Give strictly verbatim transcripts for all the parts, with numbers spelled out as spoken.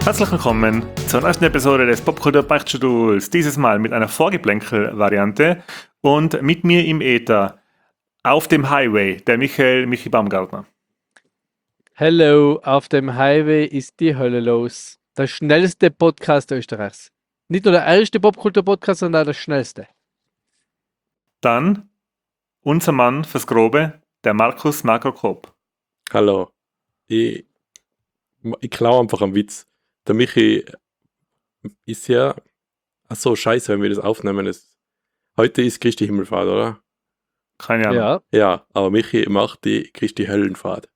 Herzlich willkommen zur neuesten Episode des Popkultur-Beichtstuhls. Dieses Mal mit einer Vorgeplänkel-Variante und mit mir im Äther auf dem Highway, der Michael Michi Baumgartner. Hello, auf dem Highway ist die Hölle los. Der schnellste Podcast Österreichs. Nicht nur der erste Popkultur-Podcast, sondern auch der schnellste. Dann unser Mann fürs Grobe, der Markus Marco Kopp. Hallo. Ich, ich klaue einfach am Witz. Der Michi ist ja. Achso, scheiße, wenn wir das aufnehmen. Das, heute ist Christi Himmelfahrt, oder? Keine Ahnung. Ja, Ja, aber Michi macht die Christi Höllenfahrt.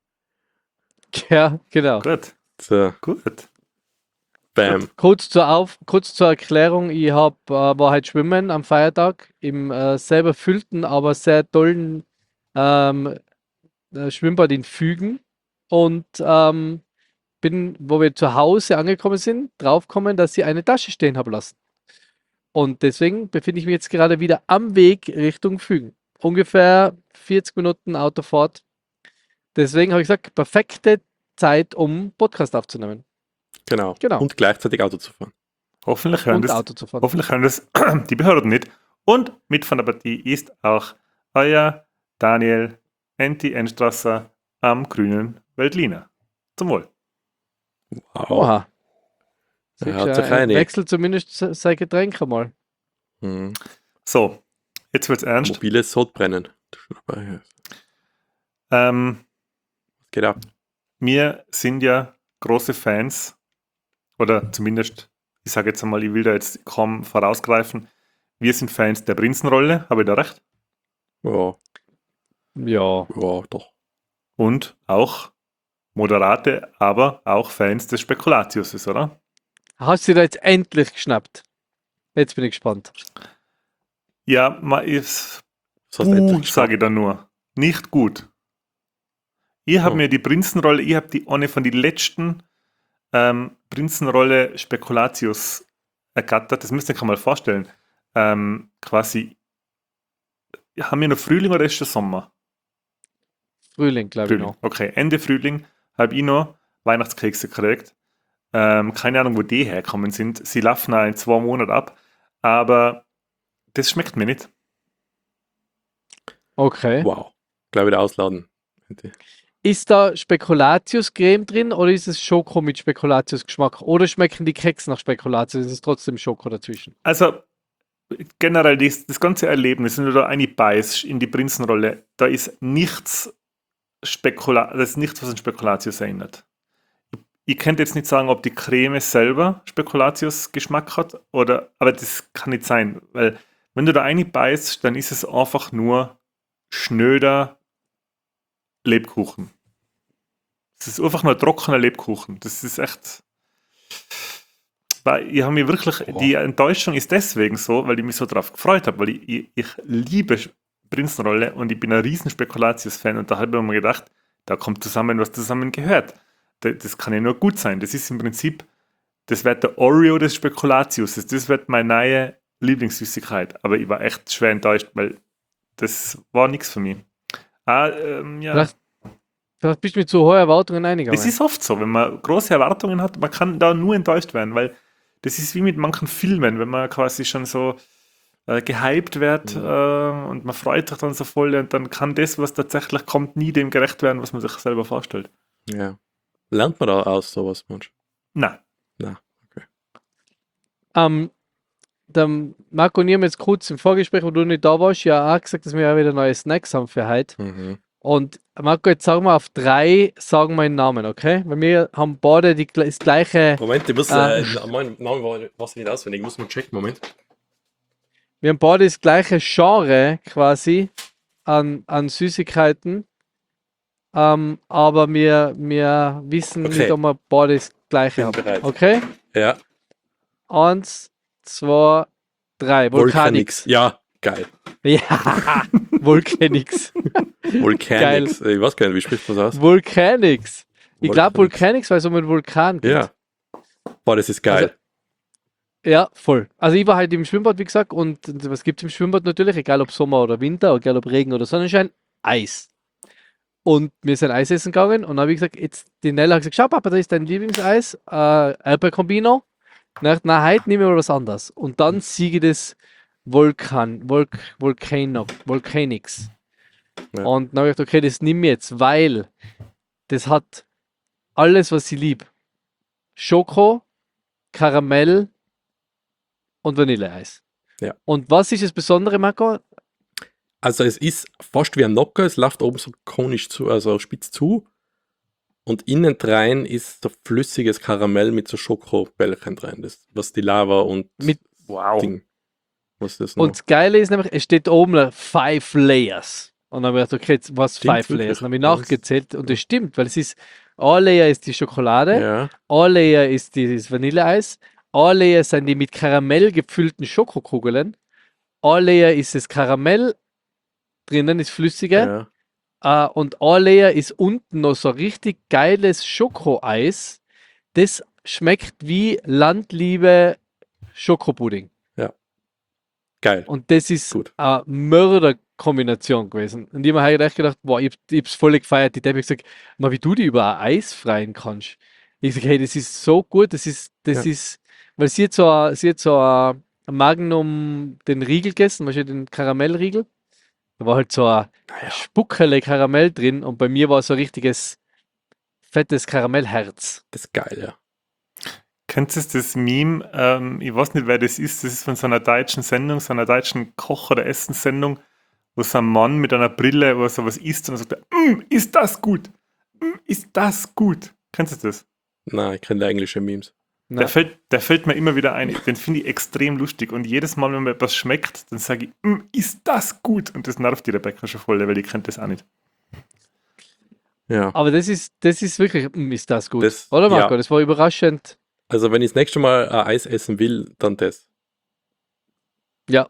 ja, genau. Gut, So, gut. bam. Kurz zur, Auf kurz zur Erklärung, ich hab, äh, war heute schwimmen am Feiertag im äh, selber füllten, aber sehr tollen ähm, äh, Schwimmbad in Fügen und ähm, bin, wo wir zu Hause angekommen sind, draufgekommen, dass ich eine Tasche stehen habe lassen. Und deswegen befinde ich mich jetzt gerade wieder am Weg Richtung Fügen. Ungefähr vierzig Minuten Autofahrt. Deswegen habe ich gesagt, perfekte Zeit, um Podcast aufzunehmen. Genau. Genau. Und gleichzeitig Auto zu fahren. Hoffentlich hören, Und das, Auto zu fahren. hoffentlich hören das die Behörden nicht. Und mit von der Partie ist auch euer Daniel Enti Enstrasser am grünen Veltliner. Zum Wohl. Wow. Oha. Er Siehst hat du, sich er einig. wechselt zumindest se- sein Getränk einmal. Hm. So, jetzt wird's ernst. Mobiles Sodbrennen. Was Ähm, geht ab? wir sind ja große Fans, oder zumindest, ich sage jetzt einmal, ich will da jetzt kaum vorausgreifen, wir sind Fans der Prinzenrolle, habe ich da recht? Ja, Ja. ja, doch. Und auch moderate, aber auch Fans des Spekulatiuses, oder? Hast du dir da jetzt endlich geschnappt? Jetzt bin ich gespannt. Ja, man ist, Was hast du endlich uh, sage ich da nur, nicht gut. Ich habe Oh. mir die Prinzenrolle, ich habe die eine von den letzten ähm, Prinzenrolle Spekulatius ergattert, das müsst ihr euch mal vorstellen. Ähm, quasi, haben wir noch Frühling oder ist schon Sommer? Frühling, glaube ich Frühling. noch. Okay, Ende Frühling habe ich noch Weihnachtskekse gekriegt. Ähm, keine Ahnung, wo die herkommen sind. Sie laufen auch in zwei Monaten ab, aber das schmeckt mir nicht. Okay. Wow. Gleich wieder ausladen. Ist da Spekulatius-Creme drin oder ist es Schoko mit Spekulatius-Geschmack? Oder schmecken die Kekse nach Spekulatius? Ist es trotzdem Schoko dazwischen? Also generell das, das ganze Erlebnis, wenn du da einbeißt in die Prinzenrolle, da ist nichts Spekula das ist nichts, was an Spekulatius erinnert. Ich, ich könnte jetzt nicht sagen, ob die Creme selber Spekulatius-Geschmack hat, oder, aber das kann nicht sein, weil wenn du da einbeißt, dann ist es einfach nur schnöder Lebkuchen. Es ist einfach nur trockener Lebkuchen. Das ist echt. Weil ich habe mir wirklich, Oh. die Enttäuschung ist deswegen so, weil ich mich so drauf gefreut habe, weil ich, ich, ich liebe Prinzenrolle und ich bin ein riesen Spekulatius-Fan und da habe ich mir gedacht, da kommt zusammen, was zusammen gehört. Das, das kann ja nur gut sein. Das ist im Prinzip, das wird der Oreo des Spekulatius. Das wird meine neue Lieblingssüßigkeit. Aber ich war echt schwer enttäuscht, weil das war nichts für mich. Ah, ähm, ja. Vielleicht, vielleicht bist du mit zu hohen Erwartungen eingegangen. Es ist oft so, wenn man große Erwartungen hat, man kann da nur enttäuscht werden, weil das ist wie mit manchen Filmen, wenn man quasi schon so äh, gehypt wird Mhm. äh, und man freut sich dann so voll und dann kann das, was tatsächlich kommt, nie dem gerecht werden, was man sich selber vorstellt. Ja. Lernt man da aus sowas, Mensch? Na, Na, okay. Ähm, der Marco und ich haben jetzt kurz im Vorgespräch, wo du nicht da warst, ja auch gesagt, dass wir ja wieder neue Snacks haben für heute. Mhm. Und Marco, jetzt sagen wir auf drei, sagen wir den Namen, okay? Weil wir haben beide die, das gleiche, Moment, ich muss, Ah. äh, mein Name war was nicht auswendig, ich muss mal checken, Moment. wir haben beide das gleiche Genre quasi an, an Süßigkeiten. Ähm, aber wir, wir wissen Okay. nicht, ob wir beide das gleiche Bin haben. bereit. Okay? Ja, Eins, zwei, drei. Volcanix. Ja, geil. Ja, Volcanix. Volcanix. Ich weiß gar nicht, wie spricht man das aus? Volcanix. Ich glaube Volcanix. Volcanix, weil es um einen Vulkan geht. Ja. Boah, das ist geil. Also- Ja, voll. Also ich war halt im Schwimmbad, wie gesagt, und was gibt es im Schwimmbad natürlich, egal ob Sommer oder Winter, egal ob Regen oder Sonnenschein, Eis. Und wir sind Eis essen gegangen und dann habe ich gesagt, jetzt, die Nella hat gesagt, schau Papa, da ist dein Lieblingseis, äh, Erdbeerkombino. Na, na, heute nehme ich mal was anderes. Und dann siege das Vulkan, Volk, Volcano, Volcanix. Ja. Und dann habe ich gedacht, okay, das nehme ich jetzt, weil das hat alles, was ich liebe. Schoko, Karamell und Vanilleeis. Ja. Und was ist das Besondere, Marco? Also es ist fast wie ein Nocker, es läuft oben so konisch zu, also spitz zu. Und innen drein ist so flüssiges Karamell mit so Schokobällchen drin. Das, was die Lava und Mit- Wow. Ding. Was ist das noch? Und das Geile ist nämlich, es steht oben Five Layers. Und dann habe ich gedacht, okay, jetzt was Stimmt Five wirklich. Layers? Dann habe ich Das- nachgezählt und das stimmt, weil es ist, ein Layer ist die Schokolade, ja, ein Layer ist dieses Vanilleeis, ein Layer sind die mit Karamell gefüllten Schokokugeln, ein Layer ist das Karamell drinnen, ist flüssige, ja. äh, und ein Layer ist unten noch so richtig geiles Schokoeis, das schmeckt wie Landliebe Schokopudding. Geil. Und das ist Gut. eine Mörderkombination gewesen. Und ich habe mir halt echt gedacht, boah, ich, ich hab's voll gefeiert. Die Debbie hat gesagt, mal wie du die über ein Eis freien kannst. Ich sage, hey, das ist so gut, das ist, das Ja. ist, weil sie hat so, ein- sie hat so ein Magnum, den Riegel gegessen, weißt du, den Karamellriegel. Da war halt so ein Naja. Spuckerle Karamell drin und bei mir war so ein richtiges fettes Karamellherz. Das ist geil, ja. Kennst du das Meme? Ähm, ich weiß nicht, wer das ist. Das ist von so einer deutschen Sendung, so einer deutschen Koch- oder Essenssendung, wo so ein Mann mit einer Brille, wo er sowas isst und sagt, mm, ist das gut? Mm, ist das gut? Kennst du das? Nein, ich kenne die englische Memes. Na, Der fällt, der fällt mir immer wieder ein. Den finde ich extrem lustig. Und jedes Mal, wenn mir etwas schmeckt, dann sage ich, mm, ist das gut? Und das nervt die Rebecca schon voll, weil die kennt das auch nicht. Ja. aber das ist, das ist wirklich, mm, ist das gut. Das- Oder Marco? ja. Das war überraschend. Also wenn ich das nächste Mal ein Eis essen will, dann das. Ja.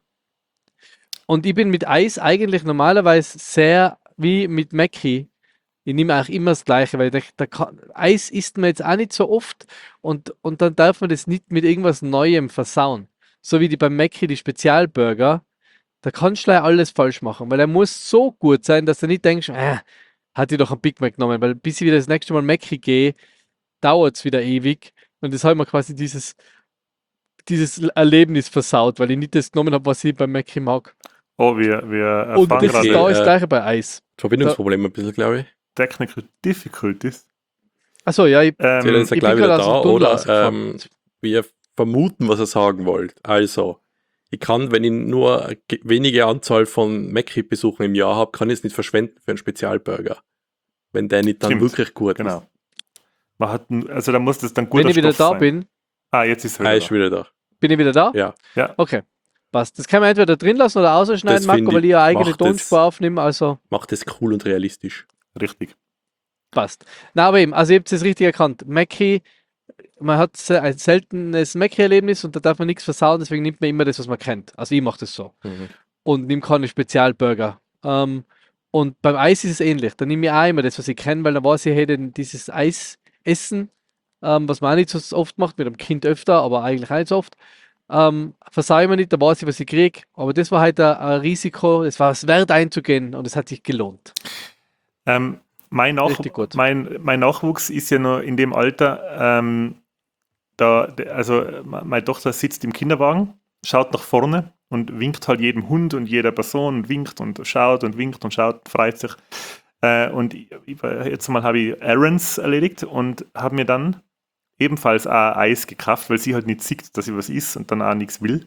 Und ich bin mit Eis eigentlich normalerweise sehr wie mit Mackie. Ich nehme auch immer das Gleiche, weil der, der kann, Eis isst man jetzt auch nicht so oft und, und dann darf man das nicht mit irgendwas Neuem versauen. So wie die beim Mackie, die Spezialburger, da kannst du leider alles falsch machen, weil er muss so gut sein, dass du nicht denkst, äh, hat ich doch einen Big Mac genommen, weil bis ich wieder das nächste Mal Mackie gehe, dauert es wieder ewig und das hat mir quasi dieses, dieses Erlebnis versaut, weil ich nicht das genommen habe, was ich beim Mackie mag. Oh, wir, wir Und erfahren das ist gerade, da äh, das gleiche bei Eis. Verbindungsproblem ein bisschen, glaube ich. Technical Difficulties. Achso, ja, ich, Entweder Ähm, ist er ich gleich bin wieder gerade aus da dem Tunnel oder rausgefahren. ähm, wir vermuten, was er sagen wollte. Also, ich kann, wenn ich nur eine ge- wenige Anzahl von Mackie-Besuchen im Jahr habe, kann ich es nicht verschwenden für einen Spezialburger. Wenn der nicht dann Stimmt, wirklich gut genau. ist. Man hat, n- also da muss das dann guter wenn ich wieder Stoff da sein. bin, Ah, jetzt ist er Er wieder ist da. wieder da. bin ich wieder da? Ja. Ja, Okay, passt. Das kann man entweder drin lassen oder ausschneiden, Das Marco, finde weil ich- ich eine eigene macht das- Tonspur aufnehme, also Macht das cool und realistisch. richtig. passt. Na, aber eben, also ihr habt es richtig erkannt. Mackie, man hat se- ein seltenes Mackie-Erlebnis und da darf man nichts versauen, deswegen nimmt man immer das, was man kennt. Also ich mache das so. Mhm. Und nehme keine Spezialburger. Ähm, und beim Eis ist es ähnlich. Da nehme ich auch immer das, was ich kenne, weil dann weiß ich, hey, denn dieses Eis essen, ähm, was man auch nicht so oft macht, mit dem Kind öfter, aber eigentlich auch nicht so oft, ähm, versaue ich mir nicht, da weiß ich, was ich kriege. Aber das war halt ein, ein Risiko, es war es wert einzugehen und es hat sich gelohnt. Ähm, mein, Nach Richtig gut. mein, mein Nachwuchs ist ja noch in dem Alter, ähm, da, de- also äh, meine Tochter sitzt im Kinderwagen, schaut nach vorne und winkt halt jedem Hund und jeder Person und winkt und schaut und winkt und schaut, freut sich. Äh, und ich, ich, jetzt mal habe ich Errands erledigt und habe mir dann ebenfalls auch Eis gekauft, weil sie halt nicht sieht, dass ich was isst und dann auch nichts will.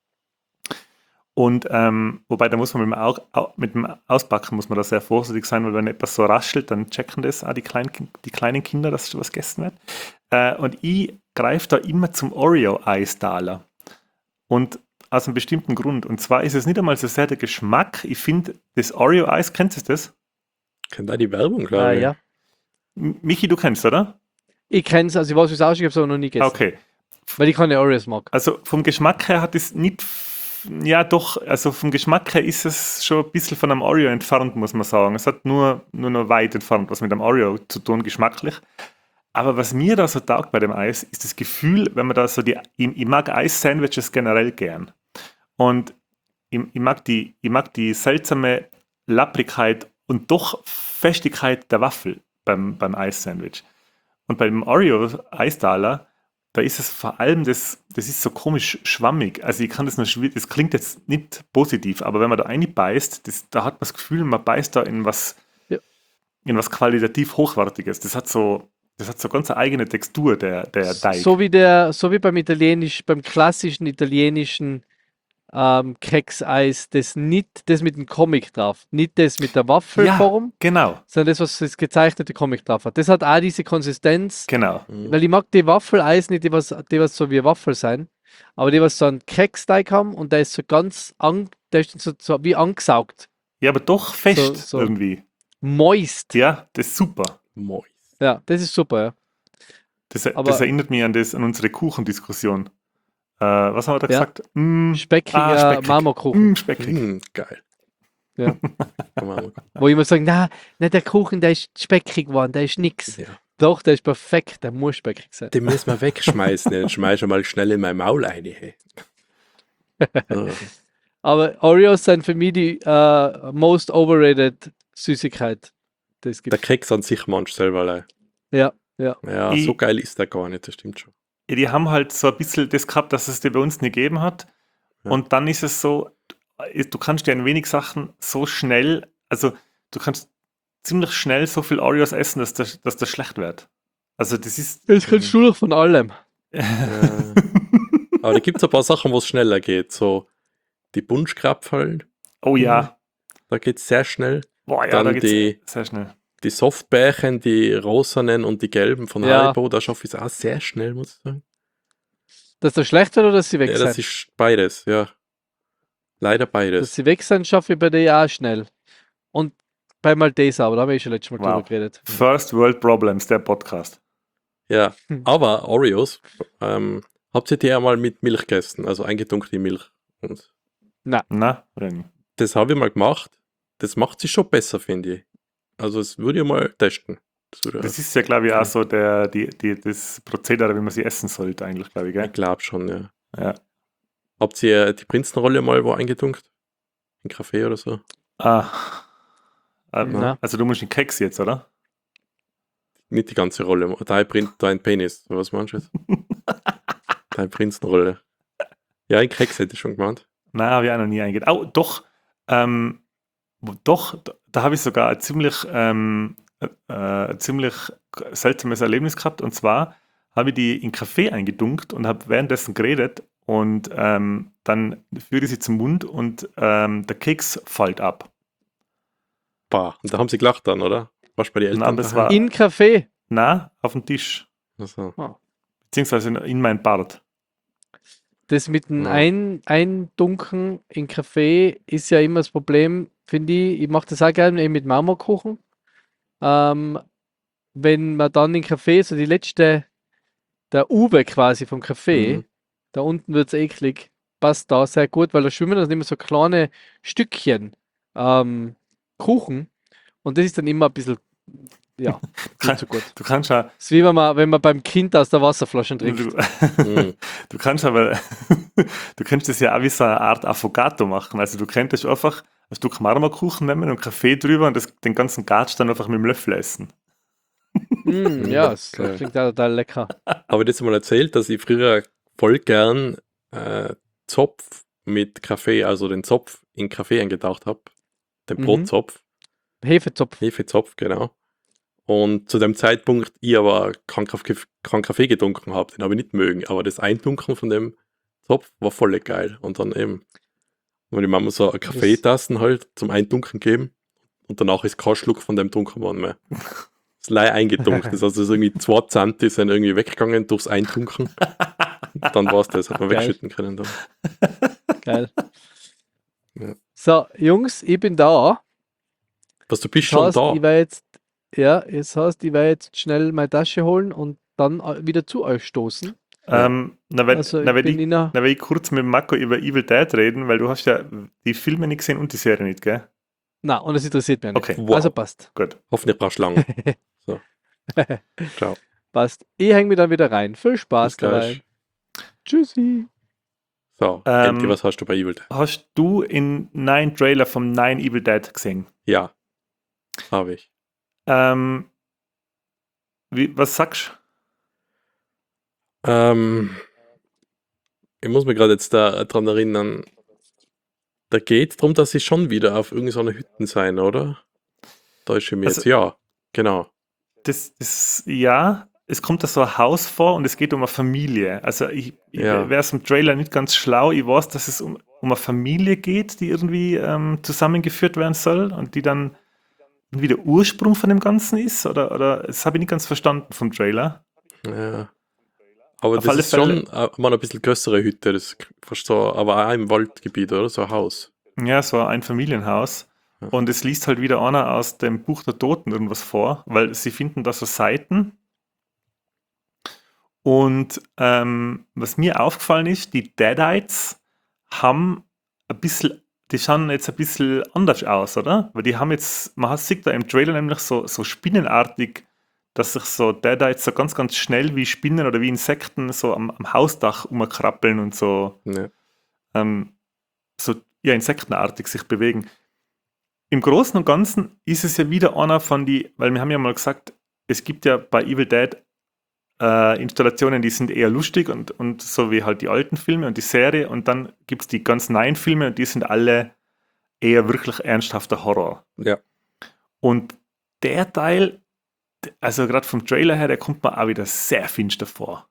Und ähm, wobei, da muss man mit dem, Au Au mit dem Auspacken muss man da sehr vorsichtig sein, weil wenn etwas so raschelt, dann checken das auch die kleinen, die kleinen Kinder, dass was gegessen wird. Äh, und ich greife da immer zum Oreo-Eis-Daler. Und aus einem bestimmten Grund. Und zwar ist es nicht einmal so sehr der Geschmack. Ich finde, das Oreo-Eis, kennst du das? Kennt auch die Werbung, glaube Ah, ich. ja. M- Michi, du kennst, oder? Ich kenne es, also ich weiß, wie es aussieht, ich habe es aber noch nie gegessen. Okay. Weil ich keine Oreos mag. Also vom Geschmack her hat es nicht, f- ja doch, also vom Geschmack her ist es schon ein bisschen von einem Oreo entfernt, muss man sagen. Es hat nur, nur noch weit entfernt was mit einem Oreo zu tun, geschmacklich. Aber was mir da so taugt bei dem Eis, ist das Gefühl, wenn man da so die, ich, ich mag Eis-Sandwiches generell gern. Und ich, ich, mag die, ich mag die seltsame Lapprigkeit und doch Festigkeit der Waffel beim, beim Eissandwich. Und beim Oreo-Eisdaler, da ist es vor allem, das, das ist so komisch schwammig. Also ich kann das nur schwierig, das klingt jetzt nicht positiv, aber wenn man da reinbeißt, das, da hat man das Gefühl, man beißt da in was, Ja. in was qualitativ Hochwertiges. Das hat so, das hat so ganz eine eigene Textur, der, der Teig. So wie der, so wie beim italienisch, beim klassischen italienischen ähm, Kekseis, das nicht das mit dem Comic drauf, nicht das mit der Waffelform, Genau, sondern das, was das gezeichnete Comic drauf hat. Das hat auch diese Konsistenz, genau. Mhm. weil ich mag die Waffeleis nicht, die was, die was so wie Waffel sein, aber die was so einen Keksteig haben und der ist so ganz, an, der ist so, so wie angesaugt, Ja, aber doch fest So- so. irgendwie. moist. Ja, das ist super. Moist. Ja, das ist super, ja. Das, Aber- das erinnert mich an, das, an unsere Kuchendiskussion. Äh, was haben wir da Ja. gesagt? Mm, Speckiger ah, speckig. Marmorkuchen, Mm, speckig. Mm, geil. Ja. Kann man auch- wo ich immer sage, na, na, der Kuchen, der ist speckig geworden, der ist nix. ja. Doch, der ist perfekt, der muss speckig sein. Den müssen wir wegschmeißen. Den schmeiß ich mal schnell in mein Maul rein. Hey. Ja. Aber Oreos sind für mich die äh, most overrated Süßigkeit, die es Der gibt. Keks an sich manchmal selber allein. Ja, ja. Ja, Ich- so geil ist der gar nicht, das stimmt schon. Ja, die haben halt so ein bisschen das gehabt, dass es dir bei uns nicht gegeben hat. Ja. Und dann ist es so, du kannst dir ein wenig Sachen so schnell, also du kannst ziemlich schnell so viel Oreos essen, dass das, dass das schlecht wird. Also das ist. Das kannst du doch von allem. Ja. Aber da gibt es ein paar Sachen, wo es schneller geht. So die Bunschkrapfen, Oh ja. da geht es sehr schnell. Boah, ja, Dann da geht's die- sehr schnell. Die Softbärchen, die rosanen und die gelben von Ja. Haribo, da schaffe ich es auch sehr schnell, muss ich sagen. Dass das schlecht wird oder dass sie weg Ja, das sind? ist beides, ja. Leider Dass beides. sie weg sind, schaffe ich bei dir auch schnell. Und bei Malteser, aber da habe ich schon letztes Mal Wow. drüber geredet. First World Problems, der Podcast. Ja, Hm. aber Oreos, ähm, habt ihr die ja mal mit Milch gegessen, also eingetunkte Milch. Und Na, René. das habe ich mal gemacht. Das macht sich schon besser, finde ich. Also das würde ich mal testen. Das würde Das ist ja, glaube ich, auch so der, die, die, das Prozedere, wie man sie essen sollte, eigentlich, glaube ich, gell? ich glaube schon, ja. Ja. Habt ihr die Prinzenrolle mal wo eingetunkt? In Kaffee oder so? Ah. Ähm, Na. Also du musst einen Keks jetzt, oder? Nicht die ganze Rolle. Dein, Prin dein Penis. Was meinst du jetzt? Deine Prinzenrolle. Ja, ein Keks hätte ich schon gemeint. Nein, habe ich auch noch nie eingeht. Oh, doch. Ähm, wo- doch, da, da habe ich sogar ein ziemlich, ähm, äh, ein ziemlich seltsames Erlebnis gehabt. Und zwar habe ich die in Kaffee eingedunkt und habe währenddessen geredet. Und ähm, dann führe ich sie zum Mund und ähm, der Keks fällt ab. Bah. Und da haben sie gelacht dann, oder? Warst du bei den Eltern? Nein, das daheim? war- In Kaffee. Na, auf dem Tisch. Also, Beziehungsweise in, in mein Bart. Das mit dem Ja. Ein Eindunken in Kaffee ist ja immer das Problem, finde ich. Ich mache das auch gerne eben mit Marmorkuchen. Ähm, wenn man dann in Kaffee, so die letzte, der Uwe quasi vom Kaffee, Mhm. da unten wird es eklig, passt da sehr gut, weil da schwimmen dann immer so kleine Stückchen ähm, Kuchen und das ist dann immer ein bisschen, ja, nicht so gut. Du kannst ja. Das ist wie wenn man, wenn man beim Kind aus der Wasserflasche Du, trinkt. Mhm. du kannst aber. Du kannst das ja auch wie so eine Art Affogato machen. Also du könntest einfach ein Stück Marmorkuchen nehmen und Kaffee drüber und das, den ganzen Gatsch dann einfach mit dem Löffel essen. Mm, ja, das Geil. klingt auch total lecker. Aber das mal erzählt, dass ich früher voll gern äh, Zopf mit Kaffee, also den Zopf in Kaffee eingetaucht habe. Den Mhm. Brotzopf, Hefezopf. Hefezopf, genau. Und zu dem Zeitpunkt ich aber keinen Kaffee, keinen Kaffee getrunken habe, den habe ich nicht mögen. Aber das Eintunken von dem Zopf war voll geil. Und dann eben, wenn die Mama so eine Kaffeetassen halt zum Eintunken geben und danach ist kein Schluck von dem dunkeln worden mehr. Das ist leider eingetunkt. Das heißt, das ist irgendwie zwei Zenti sind irgendwie weggegangen durchs Eintunken. Dann war es das, hat man Geil. wegschütten können. Dann. Geil. Ja. So, Jungs, ich bin da. Was, du bist Das schon heißt, da? ich werde jetzt, ja, das heißt, ich werde jetzt schnell meine Tasche holen und dann äh, wieder zu euch stoßen. Ja. Ähm, na, weil, Also, na, ich weil bin ich, in einer, na, weil ich kurz mit Marco über Evil Dead reden, weil du hast ja die Filme nicht gesehen und die Serie nicht, gell? na, und es interessiert mich nicht. Okay, Wow. Also passt. gut. Hoffentlich brauchst du lang. So. Ciao. Passt. Ich hänge mich dann wieder rein. Viel Spaß Bis gleich. dabei. Tschüssi. So, Ähm, Enti, was hast du bei Evil Dead? Hast du in neuen Trailer vom neuen Evil Dead gesehen? Ja. Habe ich. Ähm, wie, was sagst Ähm, ich muss mir gerade jetzt da dran erinnern, da geht es darum, dass sie schon wieder auf irgendeiner Hütte sein, oder? Täusche ich mich Also, jetzt? Ja, genau. das, das, ja, es kommt da so ein Haus vor und es geht um eine Familie. Also, ich, ich Ja. wäre es im Trailer nicht ganz schlau. Ich weiß, dass es um, um eine Familie geht, die irgendwie ähm, zusammengeführt werden soll und die dann irgendwie der Ursprung von dem Ganzen ist. Oder, oder das habe ich nicht ganz verstanden vom Trailer. Ja. Aber Auf das alle ist Fälle, schon äh, mal ein bisschen größere Hütte, das ist fast so, aber auch im Waldgebiet, oder? So ein Haus. ja, so ein Familienhaus. Ja. Und es liest halt wieder einer aus dem Buch der Toten irgendwas vor, weil sie finden da so Seiten. Und ähm, was mir aufgefallen ist, die Deadites haben ein bisschen, die schauen jetzt ein bisschen anders aus, oder? Weil die haben jetzt, man sieht da im Trailer nämlich so, so spinnenartig, dass sich so Deadites so ganz, ganz schnell wie Spinnen oder wie Insekten so am, am Hausdach umkrabbeln und so, Ja. ähm, so ja, insektenartig sich bewegen. Im Großen und Ganzen ist es ja wieder einer von die, weil wir haben ja mal gesagt, es gibt ja bei Evil Dead äh, Installationen, die sind eher lustig und, und so wie halt die alten Filme und die Serie und dann gibt es die ganz neuen Filme und die sind alle eher wirklich ernsthafter Horror. Ja. Und der Teil, also gerade vom Trailer her, der kommt mir auch wieder sehr finster vor.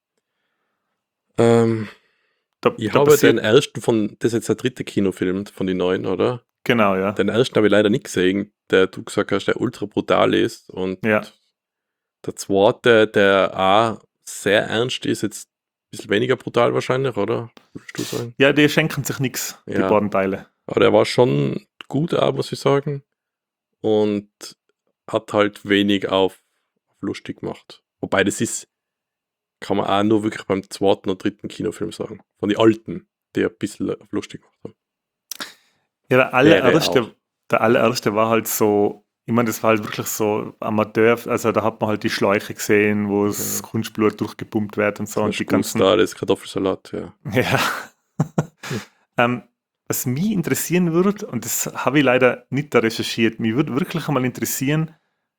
Ähm, Da, ich da habe den passiert, ersten von, das ist jetzt der dritte Kinofilm von den neuen, oder? genau, ja. Den ersten habe ich leider nicht gesehen, der du gesagt hast, der ultra brutal ist. Und Ja. der zweite, der auch sehr ernst ist, jetzt ein bisschen weniger brutal wahrscheinlich, oder? Würdest du sagen? Ja, die schenken sich nichts, die Ja. beiden Teile. Aber der war schon gut auch, muss ich sagen. Und hat halt wenig auf, auf lustig gemacht. Wobei das ist, kann man auch nur wirklich beim zweiten oder dritten Kinofilm sagen. Von den alten, die ein bisschen auf lustig gemacht haben. Ja, der Wäre allererste, auch. der allererste war halt so, ich meine, das war halt wirklich so Amateur, also da hat man halt die Schläuche gesehen, wo das Ja. Kunstblut durchgepumpt wird und so Das und die ist ganzen, da, das Kartoffelsalat, ja. ja. ähm, was mich interessieren würde, und das habe ich leider nicht da recherchiert, mich würde wirklich einmal interessieren,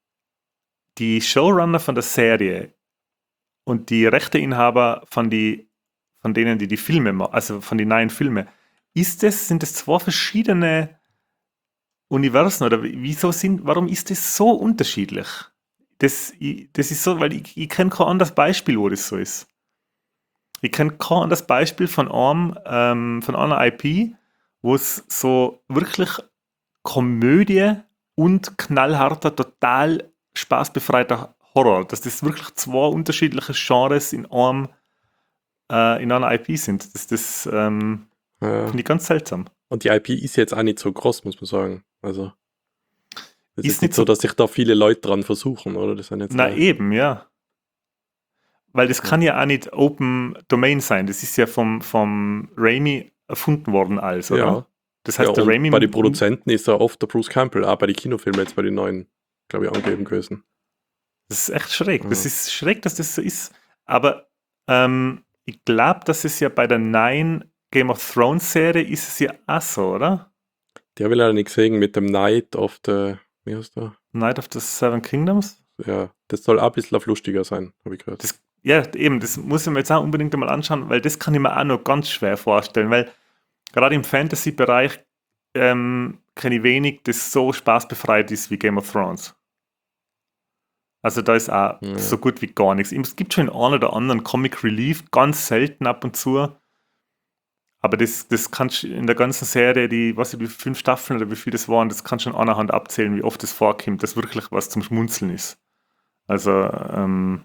die Showrunner von der Serie und die Rechteinhaber von, die, von denen, die die Filme machen, also von den neuen Filmen, ist das, sind das zwei verschiedene Universen oder wieso sind, warum ist das so unterschiedlich? Das, ich, das ist so, weil ich, ich kenne kein anderes Beispiel, wo das so ist. Ich kenne kein anderes Beispiel von einem, ähm, von einer I P, wo es so wirklich Komödie und knallharter, total spaßbefreiter Horror, dass das wirklich zwei unterschiedliche Genres in einem äh, in einer I P sind. Das, das ähm, Ja. finde ich ganz seltsam. Und die I P ist jetzt auch nicht so groß, muss man sagen. Also, es ist Ist jetzt nicht nicht so, so, dass sich da viele Leute dran versuchen, oder? Das sind jetzt na auch, eben, ja. Weil das ja. kann ja auch nicht Open Domain sein. Das ist ja vom, vom Raimi erfunden worden als, oder? Ja. Das Ja, heißt, der und Raimi, bei den Produzenten ist ja oft der Bruce Campbell, auch bei den Kinofilmen jetzt bei den neuen, glaube ich, angegeben gewesen. das ist echt schräg. Das Ja. ist schräg, dass das so ist. Aber ähm, ich glaube, dass es ja bei der neuen Game of Thrones Serie ist es ja auch so, oder? Die habe ich leider nicht gesehen mit dem Night of the, wie heißt der? Night of the Seven Kingdoms. Ja, das soll auch ein bisschen auf lustiger sein, habe ich gehört. Das, ja, eben, das muss ich mir jetzt auch unbedingt einmal anschauen, weil das kann ich mir auch noch ganz schwer vorstellen, weil gerade im Fantasy-Bereich ähm, kenne ich wenig, das so spaßbefreit ist wie Game of Thrones. Also da ist auch Ja. so gut wie gar nichts. Es gibt schon in einem oder anderen Comic Relief, ganz selten ab und zu. Aber das, das kannst du in der ganzen Serie, die, was ich, wie fünf Staffeln oder wie viel das waren, das kannst du in einer Hand abzählen, wie oft das vorkommt, dass wirklich was zum Schmunzeln ist. Also, ähm,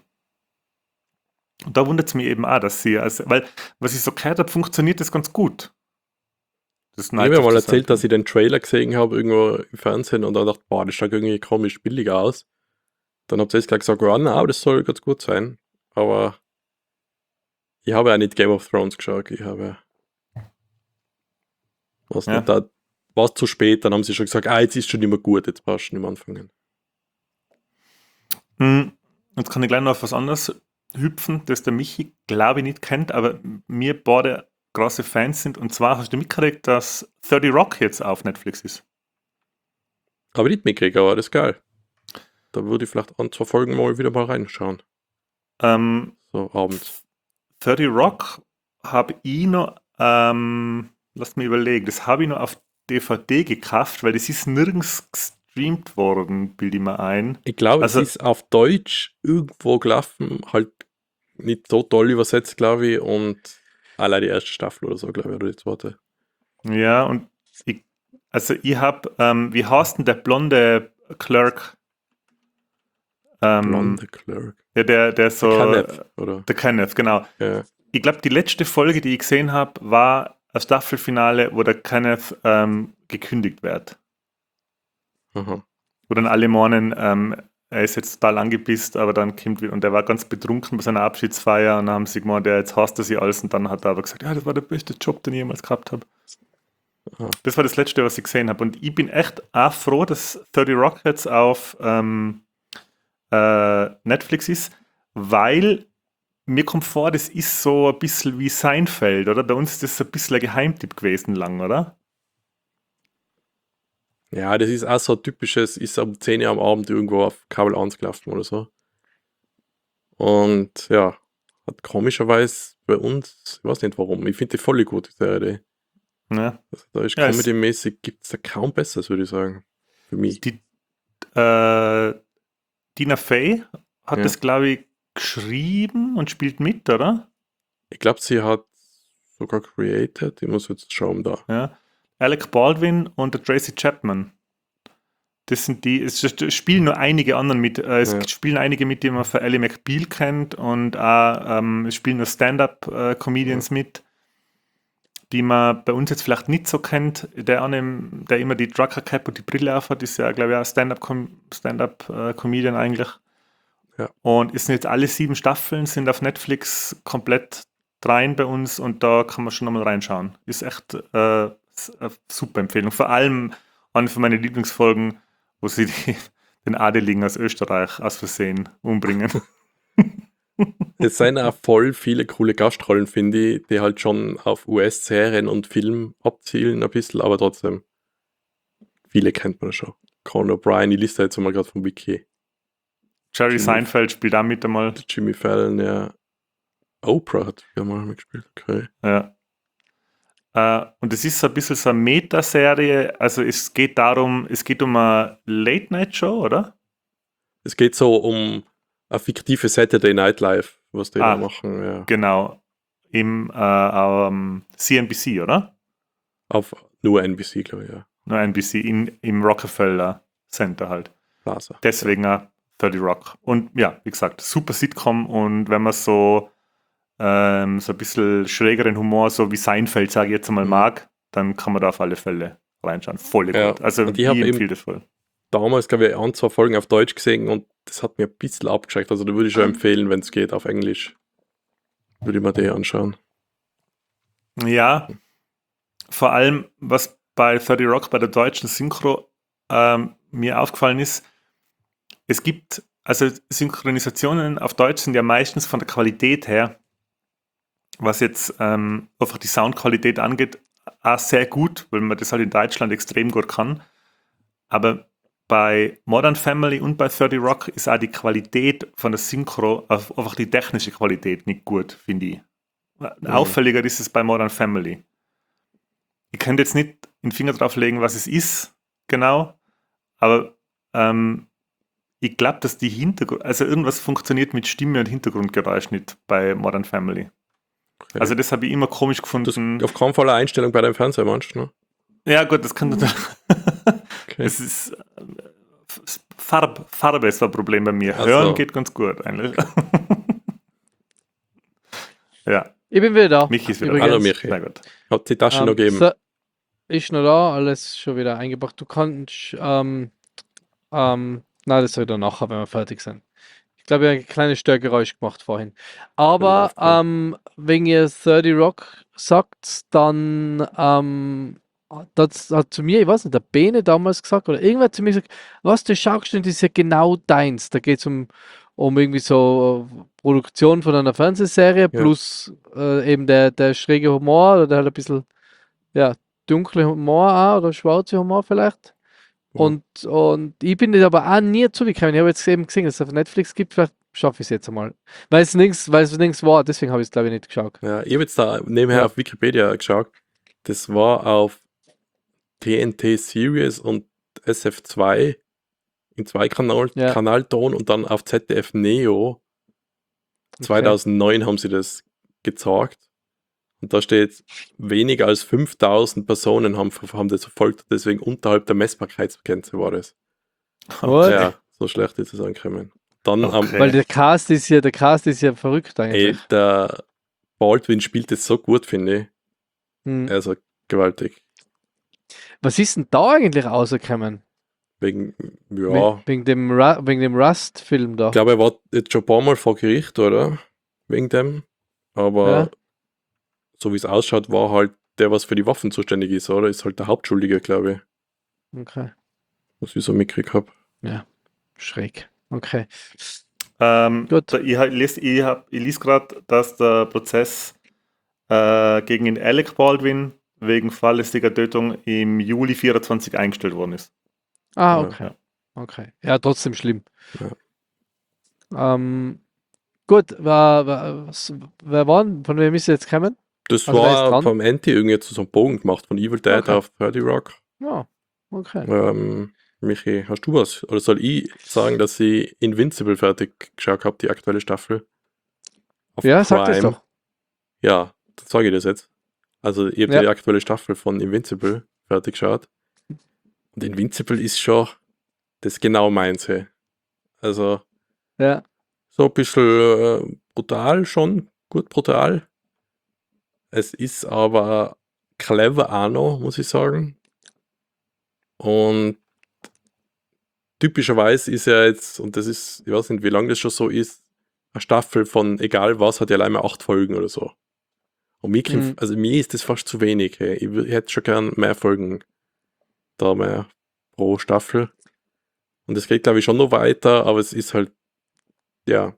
und da wundert es mich eben auch, dass sie, also, weil, was ich so gehört habe, funktioniert das ganz gut. Das Ich habe Night mir of mal the erzählt, Seven dass ich den Trailer gesehen habe, irgendwo im Fernsehen und dann dachte, boah, das schaut irgendwie komisch billig aus. Dann habt ihr jetzt gleich gesagt, ja, na, das soll ganz gut sein. Aber ich habe ja nicht Game of Thrones geschaut. Ich habe, was Ja. nicht, da war es zu spät, dann haben sie schon gesagt, ah, jetzt ist schon nicht mehr gut, jetzt brauchst du nicht mehr anfangen. Hm, Jetzt kann ich gleich noch auf was anderes hüpfen, das der Michi, glaube ich, nicht kennt, aber mir beide große Fans sind. Und zwar hast du mitgekriegt, dass thirty Rock jetzt auf Netflix ist. Aber nicht mitkriegen, aber das ist geil. Da würde ich vielleicht an zwei Folgen mal wieder mal reinschauen. Ähm, So abends. dreißig Rock habe ich noch, ähm, lass mich überlegen, das habe ich noch auf D V D gekauft, weil das ist nirgends gestreamt worden, bilde ich mir ein. Ich glaube, Also- es ist auf Deutsch irgendwo gelaufen, halt nicht so toll übersetzt, glaube ich, und allein die erste Staffel oder so, glaube ich, oder die zweite. Ja, und ich, also ich habe, ähm, wie heißt denn der blonde Clerk? Ähm, Blonde Clerk. Ja, der, der so. Kenneth, oder? Der Kenneth, genau. Ja. Ich glaube, die letzte Folge, die ich gesehen habe, war ein Staffelfinale, wo der Kenneth ähm, gekündigt wird. Aha. Wo dann alle meinen, ähm, er ist jetzt total angepisst, aber dann kommt wieder, und er war ganz betrunken bei seiner Abschiedsfeier, und dann haben sie gemeint, ja, jetzt hasst er sie alles, und dann hat er aber gesagt, ja, das war der beste Job, den ich jemals gehabt habe. Aha. Das war das letzte, was ich gesehen habe, und ich bin echt auch froh, dass dreißig Rock jetzt auf ähm, äh, Netflix ist, weil mir kommt vor, das ist so ein bisschen wie Seinfeld, oder? Bei uns ist das ein bisschen ein Geheimtipp gewesen lang, oder? Ja, das ist auch so ein typisches, ist um zehn Uhr am Abend irgendwo auf Kabel eins gelaufen oder so. Und ja, hat komischerweise bei uns, ich weiß nicht warum, ich finde die voll gut, die Serie. Ja. Also da ist Ja, es- Comedy-mäßig, gibt es da kaum Besseres, würde ich sagen. Für mich. Die, äh, Tina Fey hat Ja. das, glaube ich, geschrieben und spielt mit, oder? Ich glaube, sie hat sogar created, ich muss jetzt schauen da. Ja. Alec Baldwin und der Tracy Chapman. Das sind die, es es spielen nur einige anderen mit. Äh, es Ja. spielen einige mit, die man für Ellie McBeal kennt, und auch, ähm, es spielen nur Stand-Up-Comedians mit, die man bei uns jetzt vielleicht nicht so kennt. Der eine, der immer die Trucker Cap und die Brille aufhat, ist ja, glaube ich, auch Stand-Up-Com- Stand-Up-Comedian eigentlich. Ja. Und es sind jetzt alle sieben Staffeln, sind auf Netflix komplett rein bei uns, und da kann man schon nochmal reinschauen. Ist echt äh, s- eine super Empfehlung. Vor allem eine von meinen Lieblingsfolgen, wo sie die, den Adeligen aus Österreich aus Versehen umbringen. Es sind auch voll viele coole Gastrollen, finde ich, die halt schon auf U S-Serien und Film abzielen ein bisschen, aber trotzdem, viele kennt man schon. Conan O'Brien, die Liste jetzt mal gerade vom Wiki. Jerry Jimmy- Seinfeld spielt da mit einmal. Jimmy Fallon, ja. Oprah hat ja mal mitgespielt, okay. Ja. Äh, und es ist so ein bisschen so eine Meta-Serie, also es geht darum, es geht um eine Late-Night-Show, oder? Es geht so um eine fiktive Saturday Night Live, was die Ah. da machen, ja. Genau. Im äh, ähm, C N B C, oder? Auf nur N B C, glaube ich, ja. Nur N B C, in, im Rockefeller Center halt. Plaza. Deswegen auch dreißig Rock. Und ja, wie gesagt, super Sitcom, und wenn man so, ähm, so ein bisschen schrägeren Humor, so wie Seinfeld, sage ich jetzt einmal, Mhm. mag, dann kann man da auf alle Fälle reinschauen. Voll Ja, gut. Also und ich ich hab eben- empfehle das voll. Damals, glaube ich, ein, zwei Folgen auf Deutsch gesehen und das hat mir ein bisschen abgeschreckt. Also da würde ich schon empfehlen, wenn es geht, auf Englisch. Würde ich mir die anschauen. Ja, vor allem, was bei dreißig Rock, bei der deutschen Synchro, ähm, mir aufgefallen ist, es gibt, also Synchronisationen auf Deutsch sind ja meistens von der Qualität her, was jetzt ähm, einfach die Soundqualität angeht, auch sehr gut, weil man das halt in Deutschland extrem gut kann. Aber bei Modern Family und bei dreißig Rock ist auch die Qualität von der Synchro, auf- einfach die technische Qualität nicht gut, finde ich. Auffälliger ist es bei Modern Family. Ich könnte jetzt nicht den Finger drauf legen, was es ist, genau, aber ähm, ich glaube, dass die Hintergrund, also irgendwas funktioniert mit Stimme und Hintergrundgeräusch nicht bei Modern Family. Okay. Also das habe ich immer komisch Das gefunden. ist auf keinen Fall eine Einstellung bei deinem Fernseher, meinst du, ne? Ja gut, das kann natürlich. Okay. Es ist äh, Farb, Farbe ist ein Problem bei mir. Ach Hören so. geht ganz gut eigentlich. Ja, Ich bin wieder da. Michi ist wieder Übrigens. Hallo, Michi. Sehr gut. Hat die Tasche Ähm, noch gegeben? so, ist noch da, alles schon wieder eingebracht. Du kannst, ähm, ähm, na, das soll ich dann nachher, wenn wir fertig sind. Ich glaube, ich habe ein kleines Störgeräusch gemacht vorhin. Aber Ja, ähm, wenn ihr dreißig Rock sagt, dann ähm, das hat zu mir, ich weiß nicht, der Bene damals gesagt, oder irgendwer hat zu mir gesagt, was, du schaust und das ist ja genau deins. Da geht es um, um irgendwie so äh, Produktion von einer Fernsehserie plus äh, eben der, der schräge Humor oder halt ein bisschen, ja, dunkle Humor auch oder schwarze Humor vielleicht. Und, und ich bin das aber auch nie zugekommen. Ich habe jetzt eben gesehen, dass es auf Netflix gibt, vielleicht schaffe ich es jetzt einmal. Weil es nirgends, weil es nirgends war, deswegen habe ich es glaube ich nicht geschaut. Ja, ich habe jetzt da nebenher Ja. auf Wikipedia geschaut. Das war auf T N T Series und S F zwei in zwei Kanal Ja. Kanalton und dann auf Z D F Neo. zweitausendneun haben sie das gezeigt. Und da steht, weniger als fünftausend Personen haben, haben das verfolgt, deswegen unterhalb der Messbarkeitsgrenze war das. What? Ja, so schlecht ist es angekommen. Dann am Okay. Weil der Cast ist ja, der Cast ist ja verrückt Ey, eigentlich. der Baldwin spielt das so gut, finde ich. Hm. Also gewaltig. Was ist denn da eigentlich rausgekommen? Wegen, ja, We- Wegen dem, Ru wegen dem Rust-Film da. ich glaube, er war jetzt schon ein paar Mal vor Gericht, oder? Wegen dem. Aber Ja. so wie es ausschaut, war halt der, was für die Waffen zuständig ist, oder? Ist halt der Hauptschuldige, glaube ich. Okay. Was ich so mitgekriegt habe. Schräg. Okay. Ähm, Gut. da, ich, lese, ich, hab- ich lese gerade, dass der Prozess äh, gegen den Alec Baldwin wegen fahrlässiger Tötung im Juli vierundzwanzig eingestellt worden ist. Ah, Ja. okay. Okay. Ja, trotzdem schlimm. Ja. Ähm, gut, wer, wer, was- wer war denn? Von wem ist er jetzt gekommen? Das Also wer ist war dran? vom Anti irgendwie jetzt so einen Bogen gemacht, von Evil Dead Okay. auf thirty Rock. Ja, okay. Ähm, Michi, hast du was? Oder soll ich sagen, dass ich Invincible fertig geschaut habe, die aktuelle Staffel? Auf Ja, sag das doch. Ja, dann sage ich das jetzt. Also, ich habe Ja. die aktuelle Staffel von Invincible fertig geschaut. Und Invincible ist schon das genau meins. Hey. Also, Ja, so ein bisschen äh, brutal schon, gut brutal. Es ist aber clever auch noch, muss ich sagen. Und typischerweise ist ja jetzt, und das ist, ich weiß nicht, wie lange das schon so ist, eine Staffel von egal was hat ja allein mal acht Folgen oder so. Und mir, Mhm. also mir ist das fast zu wenig. Hey. Ich, wür- ich hätte schon gern mehr Folgen da mehr pro Staffel. Und es geht, glaube ich, schon noch weiter, aber es ist halt, ja,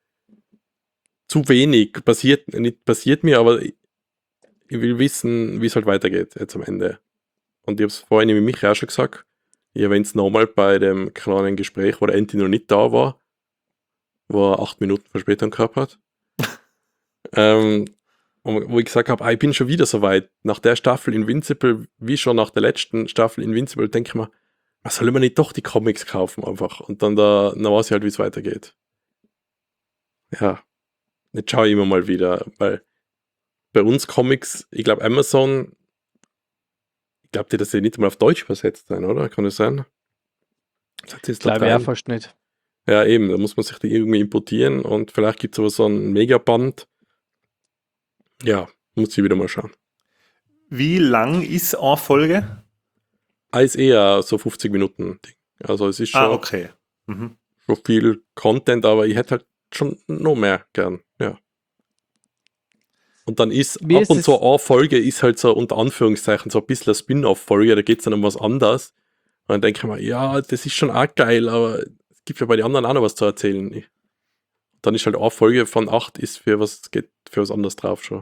zu wenig. Passiert, nicht passiert mir, aber ich, ich will wissen, wie es halt weitergeht jetzt am Ende. Und ich habe es vorhin mit Michi auch schon gesagt, ich erwähne es nochmal bei dem kleinen Gespräch, wo der Enti noch nicht da war, wo er acht Minuten Verspätung gehabt hat. ähm, und wo ich gesagt habe, ah, ich bin schon wieder so weit. Nach der Staffel Invincible, wie schon nach der letzten Staffel Invincible, denke ich mir, was soll man nicht doch die Comics kaufen einfach? Und dann da, dann weiß ich halt, wie es weitergeht. Ja, jetzt schaue ich immer mal wieder, weil bei uns Comics, ich glaube Amazon, ich glaube dir, dass die nicht mal auf Deutsch übersetzt sein, oder? Kann das sein? Das hat jetzt glaube ich auch Latein. fast nicht. Ja, eben, da muss man sich die irgendwie importieren und vielleicht gibt es aber so ein Megaband. Ja, muss ich wieder mal schauen. Wie lang ist eine Folge? Ah, ist eher so fünfzig Minuten Ding. Also es ist schon, Ah, okay. Mhm. schon viel Content, aber ich hätte halt schon noch mehr gern, ja. Und dann ist Mir ab ist und es- zu eine Folge ist halt so unter Anführungszeichen so ein bisschen eine Spin-off-Folge, da geht es dann um was anderes. Und dann denke ich mir, ja, das ist schon auch geil, aber es gibt ja bei den anderen auch noch was zu erzählen. Dann ist halt eine Folge von acht ist für was, geht für was anderes drauf schon.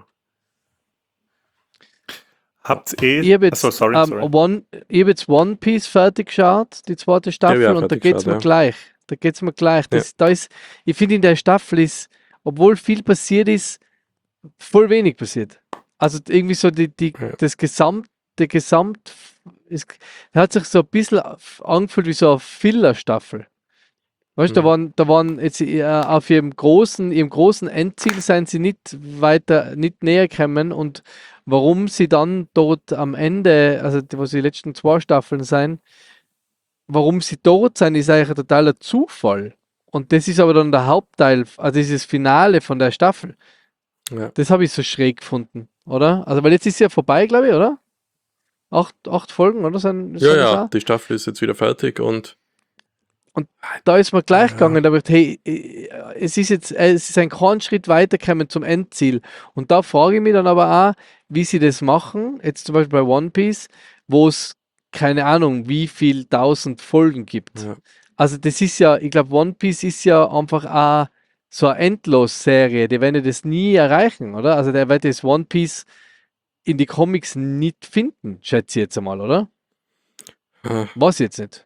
Habt ihr Ich habe jetzt, Achso, sorry, ähm, sorry. One, ich hab jetzt One Piece fertig geschaut, die zweite Staffel, Ja, ja, und da fertig geht es geschaut, mir ja. gleich. Da geht es mir gleich. Das, da ist, ich finde, in der Staffel ist, obwohl viel passiert ist, voll wenig passiert. Also irgendwie so die, die, Ja. das Gesamt, der Gesamt, es hat sich so ein bisschen angefühlt wie so eine Filler-Staffel. Weißt du, da Mhm. waren, da waren jetzt äh, auf ihrem großen, ihrem großen Endziel sind sie nicht weiter, nicht näher gekommen, und warum sie dann dort am Ende, also die, was die letzten zwei Staffeln sein, warum sie dort sind, ist eigentlich ein totaler Zufall. Und das ist aber dann der Hauptteil, also dieses Finale von der Staffel. Ja. Das habe ich so schräg gefunden, oder? Also, weil jetzt ist ja vorbei, glaube ich, oder? Acht, acht Folgen, oder? Sind, Ja, sind das ja, auch? die Staffel ist jetzt wieder fertig und Da ist mir gleich Ja. gegangen, da habe ich gedacht, hey, äh, es ist jetzt, äh, es ist ein kein Schritt weitergekommen zum Endziel. Und da frage ich mich dann aber auch, wie sie das machen, jetzt zum Beispiel bei One Piece, wo es keine Ahnung, wie viel tausend Folgen gibt. ja. Also das ist ja, ich glaube, One Piece ist ja einfach auch so eine Endlos-Serie, die werden ja das nie erreichen, oder? Also der wird das One Piece in die Comics nicht finden, schätze ich jetzt einmal, oder? Äh, Weiß ich jetzt nicht.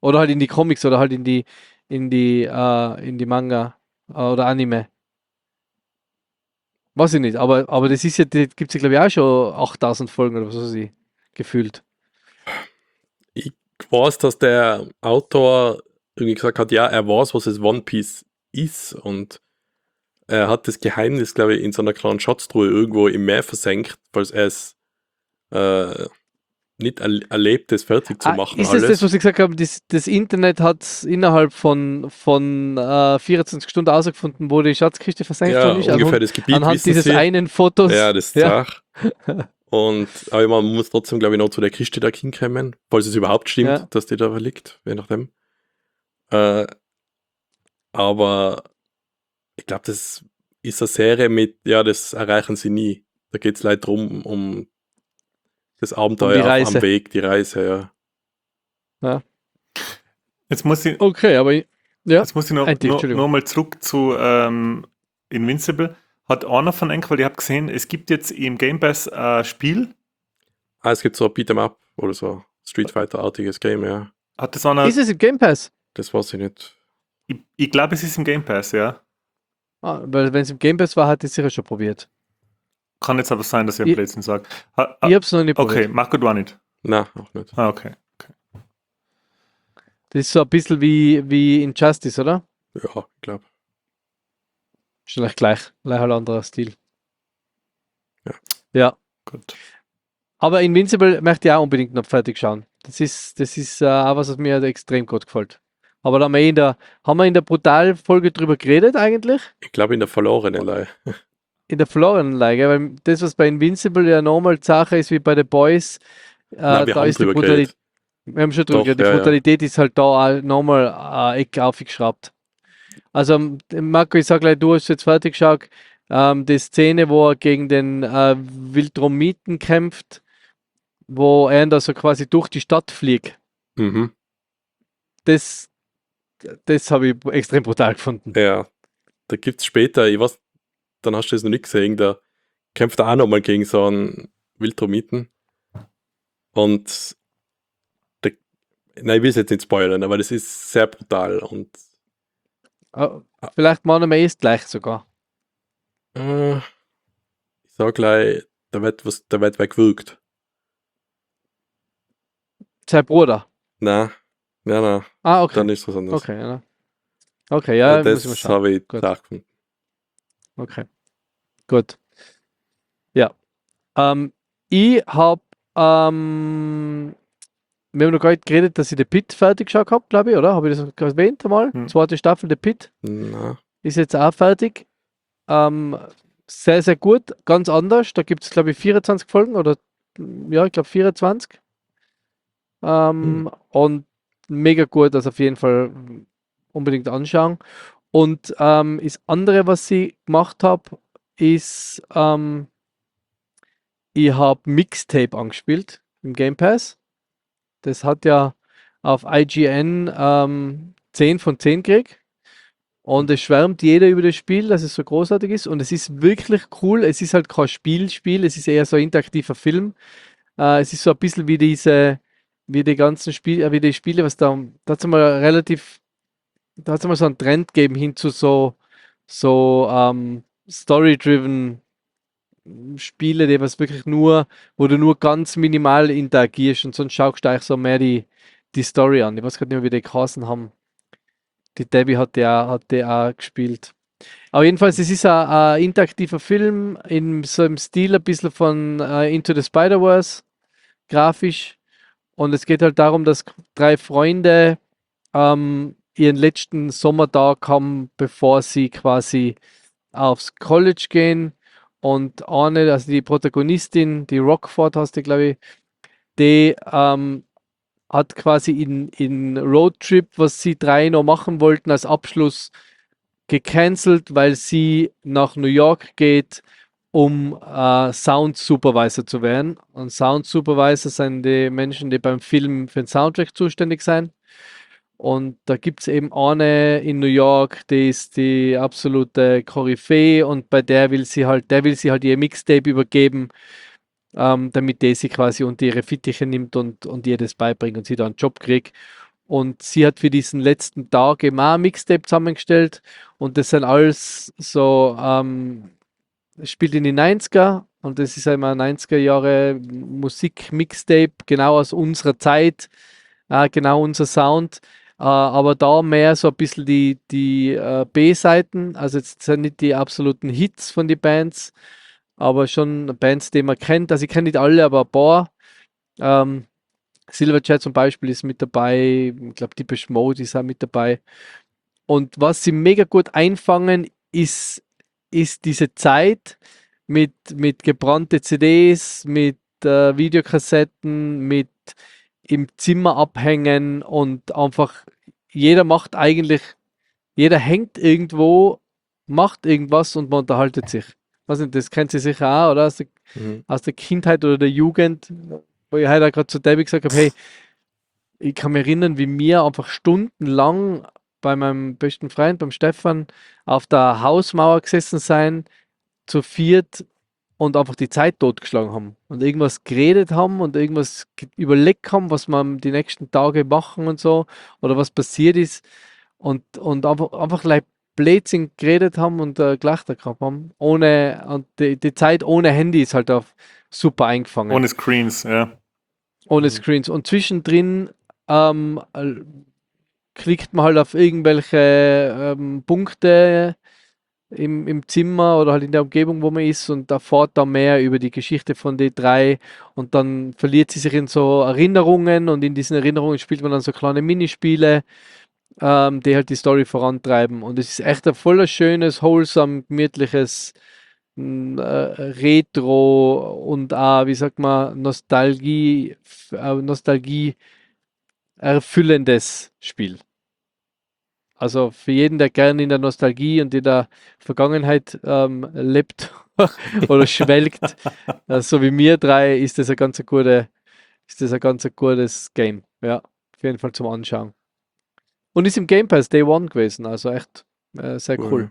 Oder halt in die Comics oder halt in die, in die, äh, in die Manga äh, oder Anime. Weiß ich nicht, aber, aber das ist ja, das gibt es ja glaube ich auch schon achttausend Folgen oder was weiß ich, gefühlt. Ich weiß, dass der Autor irgendwie gesagt hat, ja, er weiß, was es One Piece ist und er hat das Geheimnis, glaube ich, in so einer kleinen Schatztruhe irgendwo im Meer versenkt, falls er es äh, nicht er erlebt, das fertig zu Ah, machen ist es alles. das, was ich gesagt habe, das, das Internet hat innerhalb von, von äh, vierundzwanzig Stunden herausgefunden, wo die Schatzkiste versenkt Ja, worden ist, ungefähr anhand, das Gebiet anhand wissen dieses sie. einen Fotos. Ja, das ist Ja. Zach. Und aber man muss trotzdem, glaube ich, noch zu der Kiste da hinkommen, falls es überhaupt stimmt, Ja. dass die da liegt, je nachdem. Äh, aber ich glaube, das ist eine Serie mit, ja, das erreichen sie nie. Da geht es leider drum, um das Abenteuer auf, Reise. am Weg, die Reise, ja. Jetzt muss ich, Okay, aber ich- ja, jetzt muss ich noch, Endlich, noch, Entschuldigung. noch mal zurück zu ähm, Invincible. Hat einer von euch, weil ich habe gesehen, es gibt jetzt im Game Pass ein Spiel. Ah, es gibt so ein Beat'em Up oder so Street Fighter-artiges Game, ja. Hat das einer, ist es im Game Pass? Das weiß ich nicht. ich, ich glaube, es ist im Game Pass, ja. Ah, weil wenn es im Game Pass war, hat es sicher schon probiert. Kann jetzt aber sein, dass ich ein Ich- Blödsinn sage. Ha, ha, Ich hab's noch nicht okay, probiert. Marco, du auch nicht. Nein, auch nicht. Ah, okay. Das ist so ein bisschen wie, wie Injustice, oder? Ja, ich glaube. Ist vielleicht gleich, gleich ein anderer Stil. Ja. Ja. Gut. Aber Invincible möchte ich auch unbedingt noch fertig schauen. Das ist, das ist äh, auch was, was mir extrem gut gefällt. Aber da haben wir in der, haben wir in der Brutal-Folge drüber geredet eigentlich? Ich glaube in der verlorenen Leihe. In der verlorenen Leihe, weil das, was bei Invincible ja normal die Sache ist, wie bei The Boys, äh, Nein, wir da haben ist die drüber Brutalität. geredet. Wir haben schon drüber Doch, geredet. Die ja, ja. Brutalität ist halt da auch nochmal äh, Eck aufgeschraubt. Also, ähm, Marco, ich sag gleich, du hast jetzt fertig geschaut. Ähm, die Szene, wo er gegen den äh, Wildromiten kämpft, wo er da so quasi durch die Stadt fliegt, Mhm. das, das habe ich extrem brutal gefunden. Ja. Da gibt es später, ich weiß, dann hast du es noch nicht gesehen, da kämpft er auch nochmal gegen so einen Wildromiten. Und der, nein, ich will es jetzt nicht spoilern, aber das ist sehr brutal und Äh, vielleicht machen wir es gleich sogar. äh, ich sag gleich, da wird was, da wird weggewürgt. Sein Bruder. Nein, nein, nein, Ah, okay. dann ist was anderes. Okay, ja. Okay, ja, Ja, muss ich mal das schauen. habe ich Gut. klar gefunden. Okay, gut. Ja. Ähm, ich habe, ähm, wir haben noch gar nicht geredet, dass ich The Pit fertig geschaut habe, glaube ich, oder? Habe ich das erwähnt einmal? Hm. Zweite Staffel The Pit Na, ist jetzt auch fertig. Ähm, sehr, sehr gut, ganz anders. Da gibt es, glaube ich, vierundzwanzig Folgen oder ja, ich glaube vierundzwanzig. Ähm, Und mega gut, also auf jeden Fall unbedingt anschauen. Und ähm, das andere, was ich gemacht habe, ist, ähm, ich habe Mixtape angespielt im Game Pass. Das hat ja auf I G N ähm, zehn von zehn gekriegt. Und es schwärmt jeder über das Spiel, dass es so großartig ist. Und es ist wirklich cool. Es ist halt kein Spielspiel, es ist eher so ein interaktiver Film. Äh, es ist so ein bisschen wie diese, wie die ganzen Spiele, äh, wie die Spiele, was da, da hat es mal relativ, da hat es mal so einen Trend gegeben hin zu so, so ähm, Story-driven Spiele, die was wirklich nur, wo du nur ganz minimal interagierst und sonst schaust du eigentlich so mehr die, die Story an. Ich weiß gerade nicht mehr, wie die geheißen haben. Die Debbie hat die auch, hat die auch gespielt. Aber jedenfalls, es ist ein, ein interaktiver Film in so einem Stil ein bisschen von äh, Into the Spider-Verse, grafisch. Und es geht halt darum, dass drei Freunde ähm, ihren letzten Sommertag haben, bevor sie quasi aufs College gehen. Und eine, also die Protagonistin, die Rockford hast du, glaube ich, die ähm, hat quasi in, in Roadtrip, was sie drei noch machen wollten, als Abschluss gecancelt, weil sie nach New York geht, um äh, Sound Supervisor zu werden. Und Sound Supervisor sind die Menschen, die beim Film für den Soundtrack zuständig sind. Und da gibt es eben eine in New York, die ist die absolute Koryphäe und bei der will sie halt, der will sie halt ihr Mixtape übergeben, ähm, damit die sie quasi unter ihre Fittiche nimmt und, und ihr das beibringt und sie da einen Job kriegt. Und sie hat für diesen letzten Tag eben auch ein Mixtape zusammengestellt. Und das sind alles so, ähm, es spielt in die neunziger und das ist einmal neunziger Jahre Musik-Mixtape, genau aus unserer Zeit, äh, genau unser Sound. Äh, aber da mehr so ein bisschen die, die äh, B-Seiten, also jetzt sind nicht die absoluten Hits von den Bands, aber schon Bands, die man kennt. Also ich kenne nicht alle, aber ein paar. Ähm, Silverchair zum Beispiel ist mit dabei, ich glaube Depeche Mode ist auch mit dabei. Und was sie mega gut einfangen, ist, ist diese Zeit mit, mit gebrannte C Ds, mit äh, Videokassetten, mit im Zimmer abhängen und einfach jeder macht eigentlich, jeder hängt irgendwo, macht irgendwas und man unterhaltet sich. Weiß nicht, das kennt ihr sicher auch, oder? Aus der, Mhm. aus der Kindheit oder der Jugend, wo ich heute gerade zu Debbie gesagt habe, hey, ich kann mich erinnern, wie wir einfach stundenlang bei meinem besten Freund, beim Stefan, auf der Hausmauer gesessen sein, zu viert und einfach die Zeit totgeschlagen haben und irgendwas geredet haben und irgendwas ge- überlegt haben, was wir die nächsten Tage machen und so oder was passiert ist und, und einfach, einfach like Blödsinn geredet haben und äh, Gelächter gehabt haben. Ohne, und die, die Zeit ohne Handy ist halt auch super eingefangen. Ohne Screens, ja. Ohne Mhm. Screens. Und zwischendrin ähm, äh, klickt man halt auf irgendwelche ähm, Punkte im, im Zimmer oder halt in der Umgebung, wo man ist und erfährt da mehr über die Geschichte von den drei und dann verliert sie sich in so Erinnerungen und in diesen Erinnerungen spielt man dann so kleine Minispiele, ähm, die halt die Story vorantreiben und es ist echt ein voller schönes, wholesome, gemütliches m, äh, Retro und auch, wie sagt man, Nostalgie, f- äh, Nostalgie erfüllendes Spiel. Also für jeden, der gerne in der Nostalgie und in der Vergangenheit ähm, lebt oder schwelgt, äh, so wie wir drei, ist das ein ganz ein gute, ist das ein ganz ein gutes Game. Ja, auf jeden Fall zum Anschauen. Und ist im Game Pass Day One gewesen, also echt äh, sehr cool.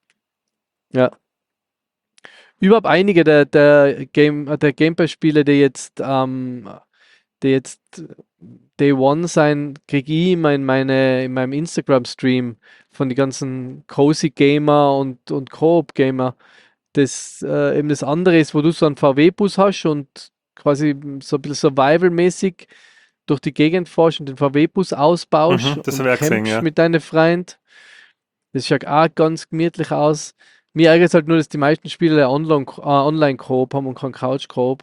Ja. Überhaupt einige der, der Game, äh, der Game Pass-Spiele, die jetzt, ähm, die jetzt Day One sein, kriege ich immer in meine, in meinem Instagram-Stream von den ganzen Cozy Gamer und, und Coop Gamer. Das äh, eben das andere ist, wo du so einen V W-Bus hast und quasi so ein bisschen Survival-mäßig durch die Gegend fährst und den V W-Bus ausbaust Mhm, das und habe ich auch gesehen, campst ja. mit deinen Freunden. Das schaut auch ganz gemütlich aus. Mir ärgert es halt nur, dass die meisten Spiele online, äh, Online-Koop haben und kein Couch-Koop.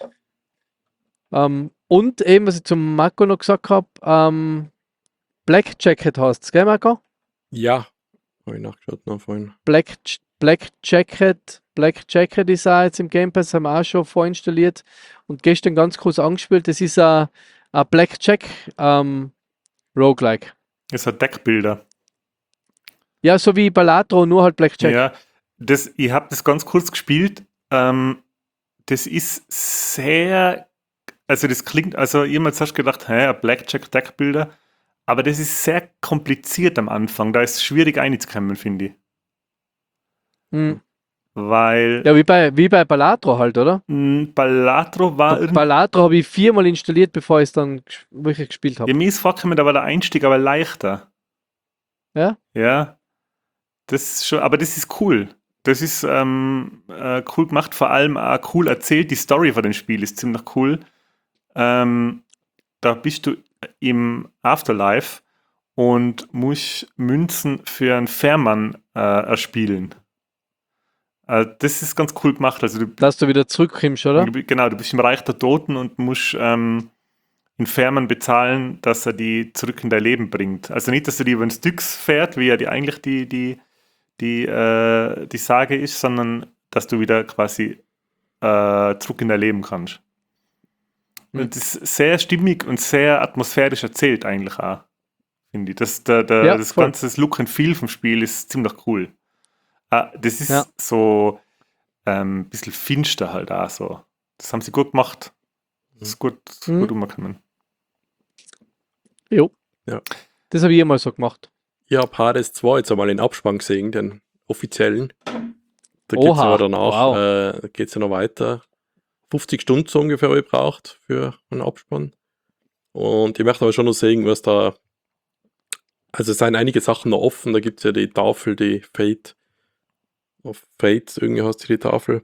Ähm, und eben, was ich zum Marco noch gesagt habe, ähm, Black Jacket heißt gell, Marco? Ja, habe ich nachgeschaut noch vorhin. Black, J- Black Jacket, Black Jacket ist auch jetzt im Game Pass, haben wir auch schon vorinstalliert und gestern ganz kurz angespielt. Das ist ein, ein Black Jack ähm, Roguelike. Es hat Deckbilder. Ja, so wie Balatro, nur halt Black Jack. Ja, das, ich habe das ganz kurz gespielt. Ähm, das ist sehr, also das klingt, also jemals hast du gedacht, hä, ein Blackjack-Deckbilder, aber das ist sehr kompliziert am Anfang. Da ist es schwierig einzukommen, finde ich. Hm. Weil Ja, wie bei, wie bei Balatro halt, oder? mh, Balatro war Ba- irgendwie, Balatro habe ich viermal installiert, bevor ich es dann ges- wirklich gespielt ja, habe. mir ist vorgekommen, da war der Einstieg aber leichter. Ja? Ja, das ist schon, aber das ist cool. Das ist ähm, äh, cool gemacht, vor allem auch cool erzählt. Die Story von dem Spiel ist ziemlich cool. Ähm, da bist du im Afterlife und musst Münzen für einen Fährmann äh, erspielen. Äh, das ist ganz cool gemacht. Also du, Dass du wieder zurückkommst, oder? du, genau, du bist im Reich der Toten und musst ähm, einen Fährmann bezahlen, dass er die zurück in dein Leben bringt. Also nicht, dass er die über den Styx fährt, wie ja die eigentlich die, die, die, äh, die Sage ist, sondern dass du wieder quasi äh, zurück in dein Leben kannst. Hm. Und das ist sehr stimmig und sehr atmosphärisch erzählt eigentlich auch, finde ich. Das, der, der, Ja, das voll. ganze das Look and Feel vom Spiel ist ziemlich cool. Ah, das ist Ja. so ein ähm, bisschen finster halt auch so. Das haben sie gut gemacht. Das ist gut, Mhm. gut umgekommen. Jo. Ja. Das habe ich immer so gemacht. Ich habe Hades zwei jetzt einmal in Abspann gesehen, den offiziellen. Da geht es Oha, aber danach, wow. äh, geht es ja noch weiter. fünfzig Stunden so ungefähr habe ich gebraucht für einen Abspann. Und ich möchte aber schon noch sehen, was da Also es sind einige Sachen noch offen, da gibt es ja die Tafel, die Fate of Fate, irgendwie heißt die Tafel.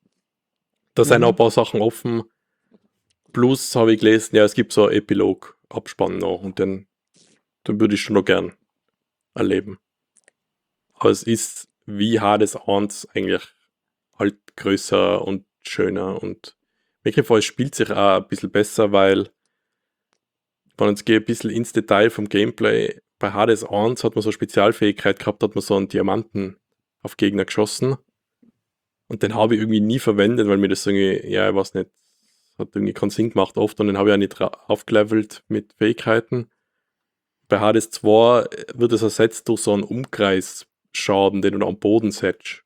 Da sind Mhm. noch ein paar Sachen offen. Plus habe ich gelesen, ja, es gibt so einen Epilog-Abspann noch und den, den würde ich schon noch gern erleben. Aber es ist wie Hades eins eigentlich halt größer und schöner und Megaforce spielt sich auch ein bisschen besser, weil wenn uns geht ein bisschen ins Detail vom Gameplay, bei Hades eins hat man so eine Spezialfähigkeit gehabt, hat man so einen Diamanten auf Gegner geschossen und den habe ich irgendwie nie verwendet, weil mir das irgendwie, ja, ich weiß nicht, hat irgendwie keinen Sinn gemacht oft und den habe ich auch nicht ra- aufgelevelt mit Fähigkeiten. Bei Hades zwei wird es ersetzt durch so einen Umkreisschaden, den du am Boden setzt.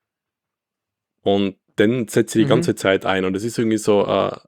Und den setze ich die Mhm. ganze Zeit ein. Und es ist irgendwie so ein,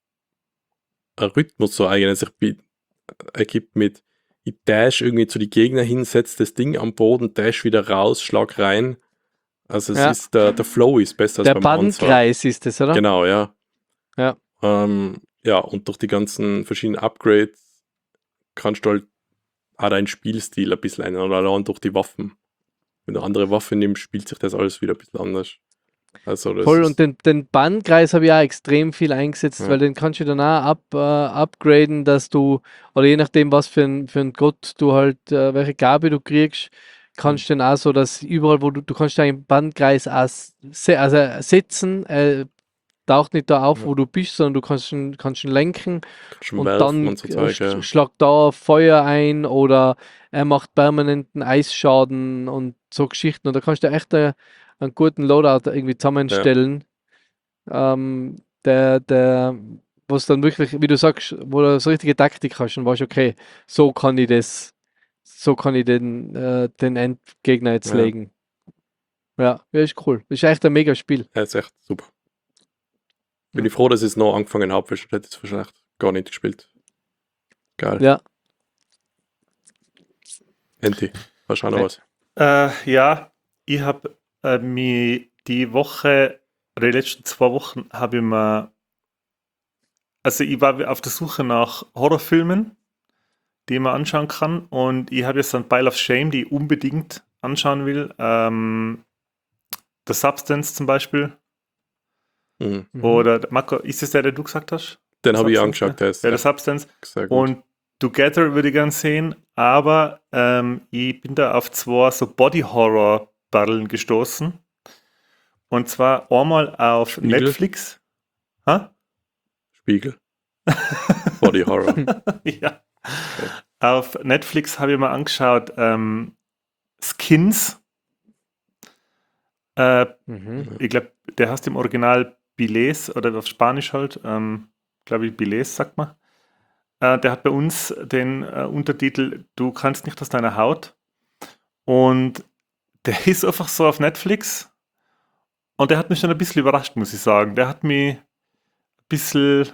ein Rhythmus, so eigentlich, der sich bi- ergibt mit, ich dash irgendwie zu die Gegner hin, setze das Ding am Boden, dash wieder raus, schlag rein. Also es Ja. ist, der, der Flow ist besser als Der beim Anfang. Bannkreis ist es, oder? Genau, ja. Ja. Ähm, ja, und durch die ganzen verschiedenen Upgrades kannst du halt auch deinen Spielstil ein bisschen ändern, oder allein durch die Waffen. Wenn du andere Waffen nimmst, spielt sich das alles wieder ein bisschen anders. Also das Voll, ist, und den, den Bannkreis habe ich auch extrem viel eingesetzt, Ja. weil den kannst du dann auch up, äh, upgraden, dass du, oder je nachdem, was für ein, für ein Gott du halt, äh, welche Gabe du kriegst, kannst du dann auch so, dass überall, wo du, du kannst einen Bannkreis auch se also setzen, äh, taucht nicht da auf, Ja. wo du bist, sondern du kannst ihn, kannst ihn lenken kannst schon und werfen dann und so äh, Zeug, sch ja. schlagt da Feuer ein oder er macht permanenten Eisschaden und so Geschichten. Und da kannst du echt äh, einen guten Loadout irgendwie zusammenstellen, ähm, der, der, was dann wirklich, wie du sagst, wo du so richtige Taktik hast und weißt, okay, so kann ich das, so kann ich den, äh, den Endgegner jetzt Ja. legen. Ja, ja, ist cool. Ist echt ein mega Spiel. Ja, ist echt super. Bin Ja. ich froh, dass ich es noch angefangen habe, weil ich hätte es wahrscheinlich gar nicht gespielt. Geil. Ja. Enti, hast du auch noch Ja. was? Äh, ja, ich habe äh, mich die Woche, oder die letzten zwei Wochen, habe ich mir, also ich war auf der Suche nach Horrorfilmen, die man anschauen kann, und ich habe jetzt einen Pile of Shame, die ich unbedingt anschauen will. Ähm, The Substance zum Beispiel. Mhm. Mhm. Oder, Marco, ist es der, den du gesagt hast? Den The habe ich Substance, angeschaut, der ist Ja, The echt Substance. sehr gut. Und Together würde ich gern sehen, aber ähm, ich bin da auf zwei so Body-Horror-Barreln gestoßen. Und zwar einmal auf Spiegel? Netflix. Ha? Spiegel. Body Horror. Ja. Auf Netflix habe ich mir angeschaut ähm, Skins. Äh, Mhm. ich glaube, der heißt im Original Biles oder auf Spanisch halt. Ähm, glaube ich, Biles sagt man. Äh, der hat bei uns den äh, Untertitel Du kannst nicht aus deiner Haut. Und der ist einfach so auf Netflix. Und der hat mich schon ein bisschen überrascht, muss ich sagen. Der hat mich ein bisschen,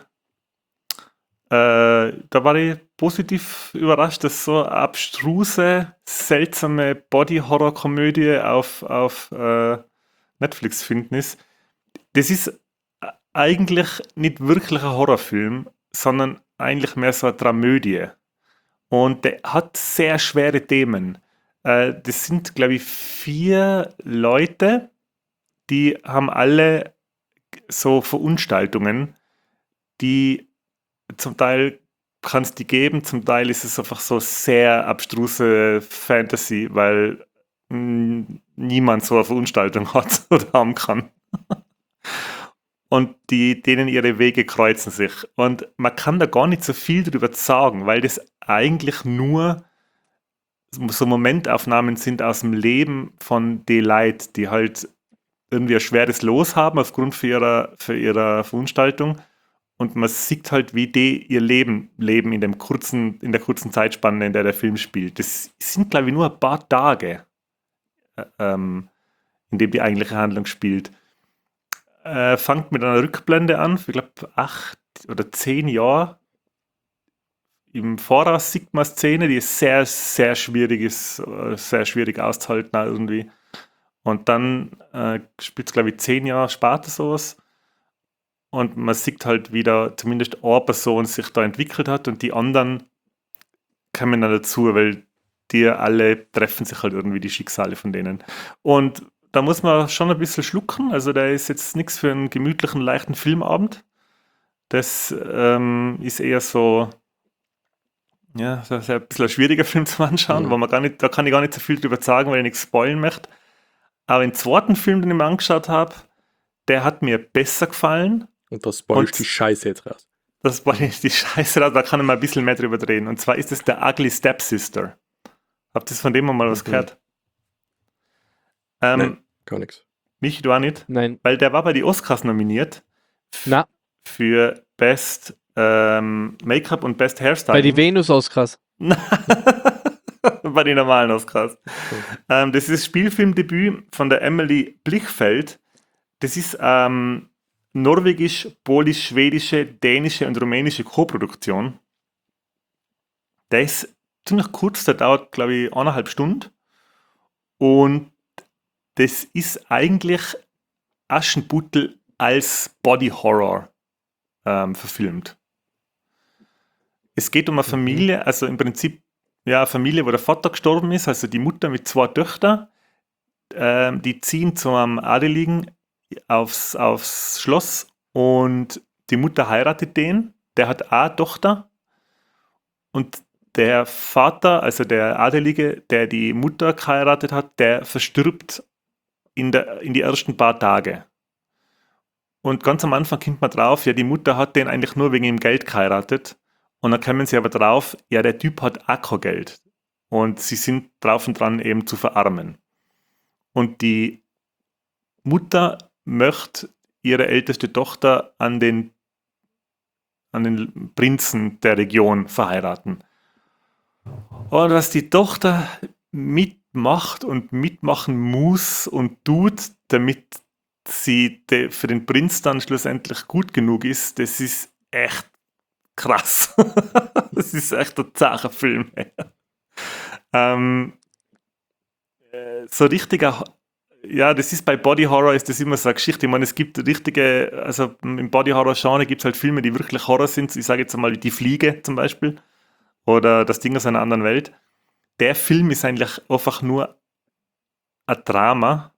äh, da war ich positiv überrascht, dass so eine abstruse, seltsame Body-Horror-Komödie auf, auf äh, Netflix finden ist. Das ist äh, eigentlich nicht wirklich ein Horrorfilm, sondern eigentlich mehr so eine Dramödie. Und der hat sehr schwere Themen. Äh, das sind, glaube ich, vier Leute, die haben alle so Verunstaltungen, die zum Teil kann es die geben, zum Teil ist es einfach so sehr abstruse Fantasy, weil mh, niemand so eine Verunstaltung hat oder haben kann. Und die, denen ihre Wege kreuzen sich. Und man kann da gar nicht so viel drüber sagen, weil das eigentlich nur so Momentaufnahmen sind aus dem Leben von den Leuten, die halt irgendwie ein schweres Los haben aufgrund für ihrer, für ihrer Verunstaltung. Und man sieht halt, wie die ihr Leben leben in, dem kurzen, in der kurzen Zeitspanne, in der der Film spielt. Das sind, glaube ich, nur ein paar Tage, äh, ähm, in dem die eigentliche Handlung spielt. Äh, fängt mit einer Rückblende an, für, ich glaube, acht oder zehn Jahre. Im Voraus sieht man eine Szene, die ist sehr, sehr schwierig ist, äh, sehr schwierig auszuhalten auch irgendwie. Und dann äh, spielt es, glaube ich, zehn Jahre später sowas. Und man sieht halt wieder, zumindest eine Person sich da entwickelt hat und die anderen kommen dann dazu, weil die alle treffen sich halt irgendwie die Schicksale von denen. Und da muss man schon ein bisschen schlucken. Also der ist jetzt nichts für einen gemütlichen, leichten Filmabend. Das ähm, ist eher so, ja, das ist ein bisschen ein schwieriger Film zu anschauen, Mhm. wo man gar nicht, da kann ich gar nicht so viel drüber sagen, weil ich nichts spoilen möchte. Aber den zweiten Film, den ich mir angeschaut habe, der hat mir besser gefallen. Und da spoilst Und- die Scheiße jetzt raus. Das war die, die Scheiße, da kann ich mal ein bisschen mehr drüber reden. Und zwar ist es der Ugly Stepsister. Habt ihr von dem mal was Mhm. gehört? Ähm, Nein. Gar nichts. Michi, du auch nicht? Nein. Weil der war bei den Oscars nominiert. f- Na, Für Best ähm, Make-up und Best Hairstyle. bei die Venus-Oscars. Bei den normalen Oscars. Ähm, das ist das Spielfilmdebüt von der Emily Blichfeld. Das ist ähm, norwegisch, polisch, schwedische, dänische und rumänische Koproduktion. Der ist ziemlich kurz, der dauert, glaube ich, eineinhalb Stunden. Und das ist eigentlich Aschenputtel als Body Horror ähm, verfilmt. Es geht um eine Familie, also im Prinzip ja, eine Familie, wo der Vater gestorben ist, also die Mutter mit zwei Töchtern. Ähm, die ziehen zu einem Adeligen aufs, aufs Schloss und die Mutter heiratet den. Der hat auch eine Tochter. Und der Vater, also der Adelige, der die Mutter geheiratet hat, der verstirbt in, der, in die ersten paar Tage. Und ganz am Anfang kommt man drauf, ja, die Mutter hat den eigentlich nur wegen ihm Geld geheiratet. Und dann kommen sie aber drauf, ja, der Typ hat auch kein Geld. Und sie sind drauf und dran, eben zu verarmen. Und die Mutter möchte ihre älteste Tochter an den, an den Prinzen der Region verheiraten. Und was die Tochter mitmacht und mitmachen muss und tut, damit sie de, für den Prinz dann schlussendlich gut genug ist, das ist echt krass. Das ist echt ein zacher Film. ähm, äh, so richtiger, ja, das ist bei Body Horror ist das immer so eine Geschichte. Ich meine, es gibt richtige, also im Body Horror Genre gibt es halt Filme, die wirklich Horror sind. Ich sage jetzt mal Die Fliege zum Beispiel oder Das Ding aus einer anderen Welt. Der Film ist eigentlich einfach nur ein Drama,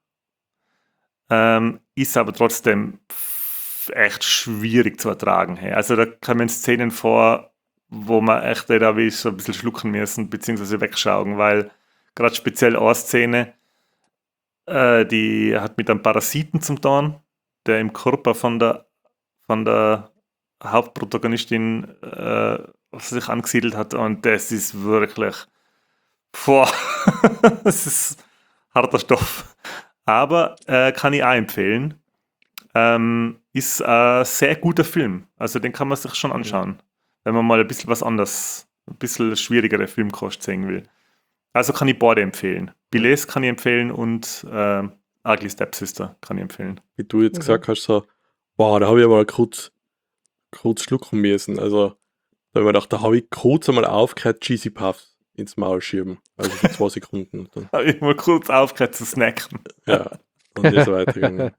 ähm, ist aber trotzdem echt schwierig zu ertragen. Hey. Also da kommen Szenen vor, wo man echt da wie so ein bisschen schlucken müssen, beziehungsweise wegschauen, weil gerade speziell eine Szene, äh, die hat mit einem Parasiten zum tun, der im Körper von der, von der Hauptprotagonistin äh, sich angesiedelt hat und das ist wirklich boah, das ist harter Stoff. Aber äh, kann ich auch empfehlen. Ähm, ist ein sehr guter Film. Also den kann man sich schon anschauen, wenn man mal ein bisschen was anderes, ein bisschen schwierigere Filmkost sehen will. Also kann ich beide empfehlen. Billets kann ich empfehlen und äh, Ugly Stepsister kann ich empfehlen. Wie du jetzt Mhm. gesagt hast, so, wow, da habe ich mal kurz, kurz schlucken müssen. Also, da habe ich mir gedacht, da habe ich kurz einmal aufgehört, Cheesy Puffs ins Maul schieben. Also für zwei Sekunden. Dann, Habe ich mal kurz aufgehört zu snacken. ja, und ist weitergegangen.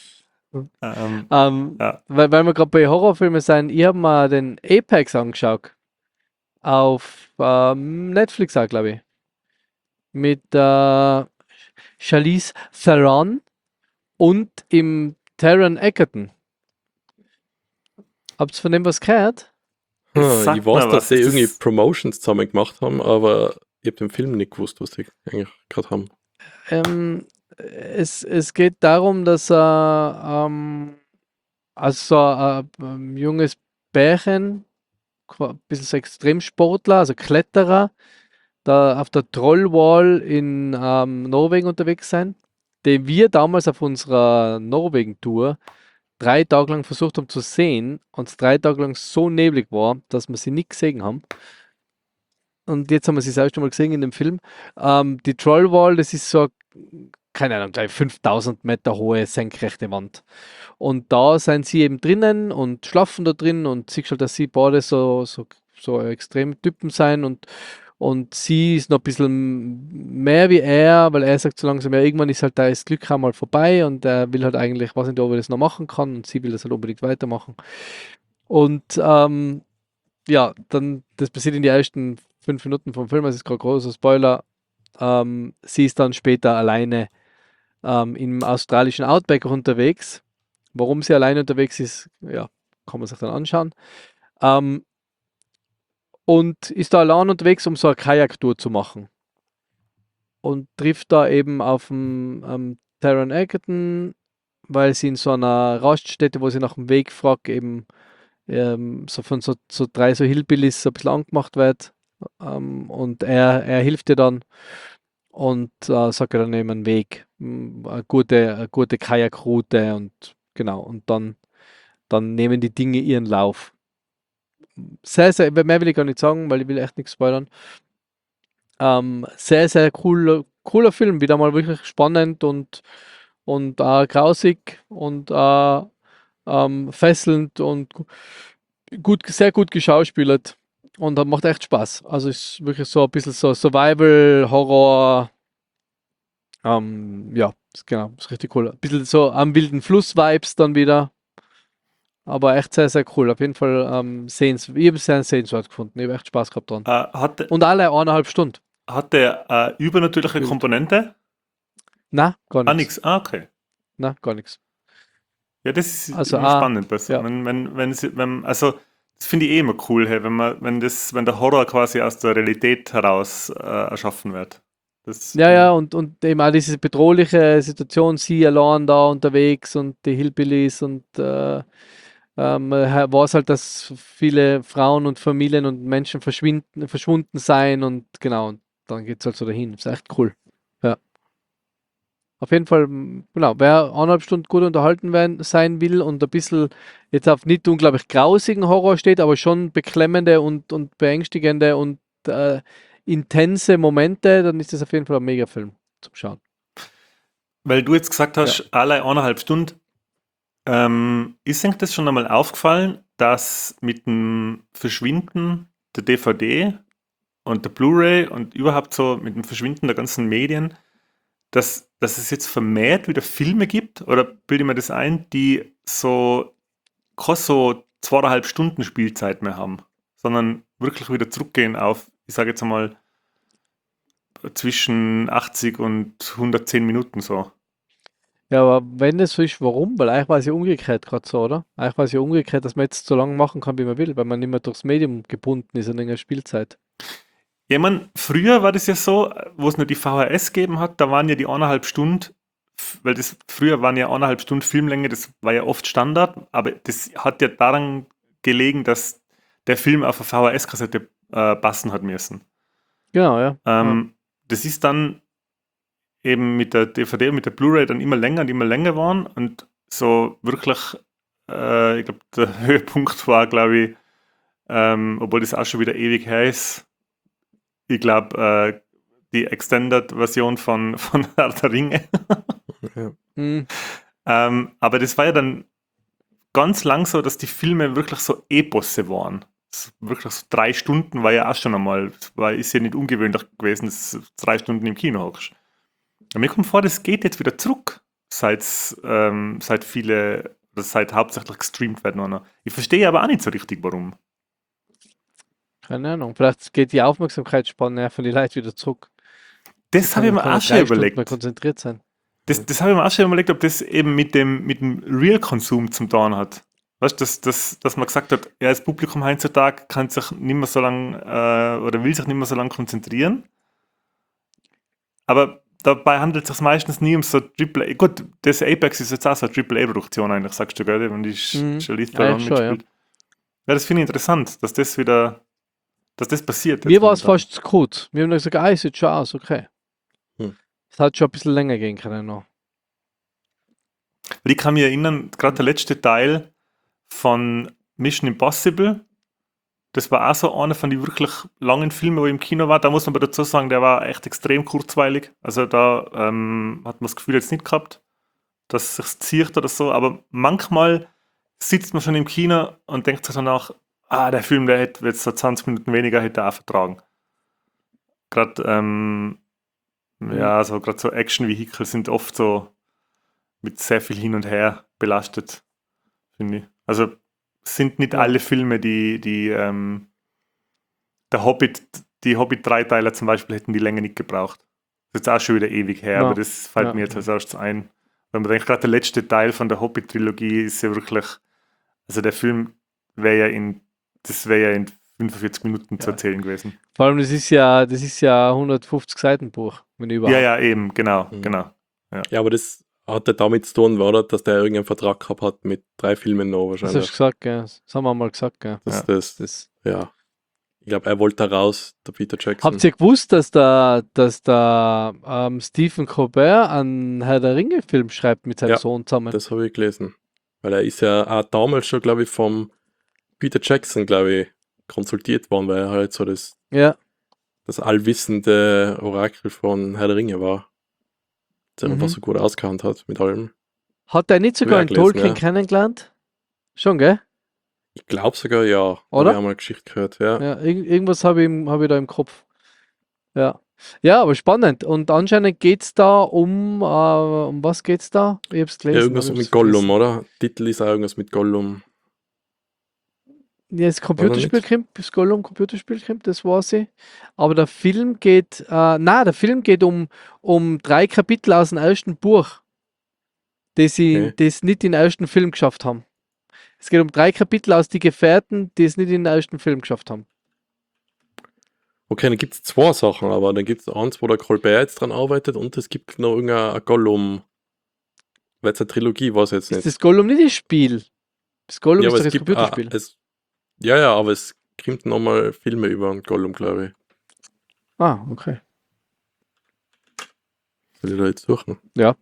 Ähm, Ähm, Ja. weil, weil wir gerade bei Horrorfilmen sind, ich habe mal den Apex angeschaut. Auf ähm, Netflix auch, glaube ich. Mit äh, Charlize Theron und im Taron Egerton. Habt ihr von dem was gehört? Es Hm, sagt ich weiß, mir dass was, die das- irgendwie Promotions zusammen gemacht haben, aber ich habe den Film nicht gewusst, was die eigentlich gerade haben. Ähm, es, es geht darum, dass er ähm, also so ein, ein junges Bärchen, qua- ein bisschen so Extremsportler, also Kletterer, da auf der Trollwall in ähm, Norwegen unterwegs sein, den wir damals auf unserer Norwegen-Tour drei Tage lang versucht haben zu sehen und es drei Tage lang so neblig war, dass wir sie nicht gesehen haben. Und jetzt haben wir sie das erste Mal gesehen in dem Film. Ähm, die Trollwall, das ist so, keine Ahnung, gleich fünftausend Meter hohe senkrechte Wand. Und da sind sie eben drinnen und schlafen da drin und siehst halt, dass sie beide so, so, so extreme Typen sein und, und sie ist noch ein bisschen mehr wie er, weil er sagt so langsam, ja, irgendwann ist halt da das Glück auch mal vorbei und er will halt eigentlich, weiß nicht, ob er das noch machen kann und sie will das halt unbedingt weitermachen. Und ähm, ja, dann, das passiert in den ersten fünf Minuten vom Film, das ist gerade großer Spoiler. Ähm, sie ist dann später alleine ähm, im australischen Outback unterwegs. Warum sie alleine unterwegs ist, ja, kann man sich dann anschauen. Ähm, und ist da allein unterwegs, um so eine Kajaktour zu machen. Und trifft da eben auf den ähm, Taron Egerton, weil sie in so einer Raststätte, wo sie nach dem Weg fragt, eben ähm, so von so, so drei so Hillbillies so ein bisschen angemacht wird. Ähm, und er, er hilft ihr dann und äh, sagt ihr dann eben einen Weg, m, eine gute, eine gute Kajakroute und genau, und dann, dann nehmen die Dinge ihren Lauf. Sehr, sehr, mehr will ich gar nicht sagen, weil ich will echt nichts spoilern. Ähm, sehr, sehr cooler, cooler Film, wieder mal wirklich spannend und, und äh, grausig und äh, ähm, fesselnd und gu- gut, sehr gut geschauspielert und äh, macht echt Spaß. Also ist wirklich so ein bisschen so Survival, Horror, ähm, ja, ist, genau, ist richtig cool. Ein bisschen so am wilden Fluss-Vibes dann wieder, aber echt sehr, sehr cool. Auf jeden Fall ähm, sehens, ich habe es sehr sehenswert gefunden. Ich habe echt Spaß gehabt dran. Äh, hat, der- Und alle eineinhalb Stunden. hat der äh, übernatürliche Gefühlt. Komponente? Na, gar Ah, nichts. nix. Ah, okay. Na, gar nichts. Ja, das ist Also, immer ah, spannend. Bei so, ja. wenn, wenn, wenn, sie, wenn, also, das finde ich eh immer cool, hey, wenn, man, wenn, das, wenn der Horror quasi aus der Realität heraus äh, erschaffen wird. Das Ja, finde ja, ich. und, und eben auch diese bedrohliche Situation, sie allein da unterwegs und die Hillbillies und äh, ähm, war es halt, dass viele Frauen und Familien und Menschen verschwinden, verschwunden seien und genau, und dann geht es halt so dahin. Ist echt cool. Ja. Auf jeden Fall, m, genau, wer eineinhalb Stunden gut unterhalten werden, sein will und ein bisschen jetzt auf nicht unglaublich grausigen Horror steht, aber schon beklemmende und, und beängstigende und äh, intense Momente, dann ist das auf jeden Fall ein Megafilm zum Schauen. Weil du jetzt gesagt Ja. hast, alle eineinhalb Stunden, ähm, ist euch das schon einmal aufgefallen, dass mit dem Verschwinden der D V D und der Blu-ray und überhaupt so mit dem Verschwinden der ganzen Medien, dass, dass es jetzt vermehrt wieder Filme gibt, oder bilde ich mir das ein, die so keine so zweieinhalb Stunden Spielzeit mehr haben, sondern wirklich wieder zurückgehen auf, ich sage jetzt einmal, zwischen achtzig und hundertzehn Minuten so. Ja, aber wenn das so ist, warum? Weil eigentlich war es ja umgekehrt gerade so, oder? Eigentlich war es ja umgekehrt, dass man jetzt so lange machen kann, wie man will, weil man nicht mehr durchs Medium gebunden ist an der Spielzeit. Ja, ich mein, früher war das ja so, wo es nur die V H S gegeben hat, da waren ja die eineinhalb Stunden, f- weil das früher waren ja eineinhalb Stunden Filmlänge, das war ja oft Standard, aber das hat ja daran gelegen, dass der Film auf eine V H S-Kassette äh, passen hat müssen. Genau, ja. Ja. Ähm, Das ist dann eben mit der D V D und mit der Blu-ray dann immer länger und immer länger waren und so wirklich, äh, ich glaube, der Höhepunkt war, glaube ich, ähm, obwohl das auch schon wieder ewig her ist, ich glaube, äh, die Extended-Version von, von Herr der Ringe. Ja. Hm, Ähm, aber das war ja dann ganz lang so, dass die Filme wirklich so Eposse waren. So wirklich so drei Stunden war ja auch schon einmal, war, ist ja nicht ungewöhnlich gewesen, dass du drei Stunden im Kino hockst. Und mir kommt vor, das geht jetzt wieder zurück, seit, ähm, seit viele, oder seit hauptsächlich gestreamt werden. Oder? Ich verstehe aber auch nicht so richtig, warum. keine Ahnung. Vielleicht geht die Aufmerksamkeitsspanne von den Leuten wieder zurück. Das Sie habe ich können, mir können auch schon drei Stunden mehr überlegt. konzentriert sein. Das, das habe ich mir auch schon überlegt, ob das eben mit dem, mit dem Real-Konsum zum tun hat. Weißt du, dass, dass, dass man gesagt hat, ja, das Publikum heutzutage kann sich nicht mehr so lange äh, oder will sich nicht mehr so lange konzentrieren. Aber dabei handelt es sich meistens nie um so Triple A. Gut, das Apex ist jetzt auch so eine Triple A-Produktion eigentlich, sagst du, gell? Und die Mhm. Charlize Eigentlich Theron schon, ja. mitspielt. Ja, das finde ich interessant, dass das wieder, dass das passiert. Mir jetzt war es momentan. fast zu kurz. Wir haben dann gesagt, ah, es sieht schon aus, okay. Hm. Es hat schon ein bisschen länger gehen können noch. Weil ich kann mich erinnern, gerade der letzte Teil von Mission Impossible, das war auch so einer von den wirklich langen Filmen, wo ich im Kino war. Da muss man aber dazu sagen, der war echt extrem kurzweilig. Also da ähm, hat man das Gefühl jetzt nicht gehabt, dass es sich zieht oder so. Aber manchmal sitzt man schon im Kino und denkt sich danach, ah, der Film, der hätte jetzt so zwanzig Minuten weniger hätte auch vertragen. Gerade ähm, ja, so gerade so Action-Vehikel sind oft so mit sehr viel hin und her belastet, finde ich. Also es sind nicht Ja. alle Filme, die, die ähm, der Hobbit die Hobbit-Dreiteiler zum Beispiel hätten die Länge nicht gebraucht. Das ist jetzt auch schon wieder ewig her, Ja. aber das fällt Ja. mir jetzt als erstes ein. Wenn man denkt, gerade der letzte Teil von der Hobbit-Trilogie ist ja wirklich, also der Film wäre ja in, das wäre ja in fünfundvierzig Minuten zu Ja. erzählen gewesen. Vor allem, das ist ja, das ist ja hundertfünfzig Seiten Buch, wenn überhaupt. Ja, ja, eben, genau, Mhm. genau. Ja, aber das hat ja damit zu tun, war, dass der irgendeinen Vertrag gehabt hat mit drei Filmen noch Das hast du wahrscheinlich. gesagt, gell? Das haben wir mal gesagt, gell? Das, Ja. das, Das. ja. Ich glaube, er wollte da raus, der Peter Jackson. Habt ihr gewusst, dass der, dass der ähm, Stephen Colbert einen Herr der Ringe-Film schreibt mit seinem Ja, Sohn zusammen? Das habe ich gelesen. Weil er ist ja auch damals schon, glaube ich, vom Peter Jackson, glaube ich, konsultiert worden, weil er halt so das, Ja, das allwissende Orakel von Herr der Ringe war. Der Mhm. einfach so gut ausgekannt hat mit allem. hat er nicht sogar Ja, einen gelesen, Tolkien ja. kennengelernt? Schon, gell? Ich glaube sogar, ja. Oder? Habe ich auch mal Geschichte gehört, ja. Ja, irg irgendwas habe ich, im- hab ich da im Kopf. Ja. Ja, aber spannend. Und anscheinend geht es da um, äh, um was geht's da? Ich habe es gelesen. Ja, irgendwas aber ich mit hab's Gollum, vergessen. oder? Titel ist auch irgendwas mit Gollum. Ja, das Computerspiel nicht? kommt, das Gollum Computerspiel kommt, das weiß ich. Aber der Film geht, äh, nein, der Film geht um, um drei Kapitel aus dem ersten Buch, die sie Okay. die es nicht in den ersten Film geschafft haben. Es geht um drei Kapitel aus Die Gefährten, die es nicht in den ersten Film geschafft haben. Okay, dann gibt es zwei Sachen, aber dann gibt es eins, wo der Colbert jetzt dran arbeitet und es gibt noch irgendein Gollum. Weil es eine Trilogie war es jetzt Ist nicht. das Gollum nicht das Spiel? Das Gollum Ja, ist aber doch es das gibt, ah, Computerspiel. es, ja, ja, aber es kommt nochmal Filme über einen Gollum, glaube ich. Ah, okay. Soll ich da jetzt suchen? Ja.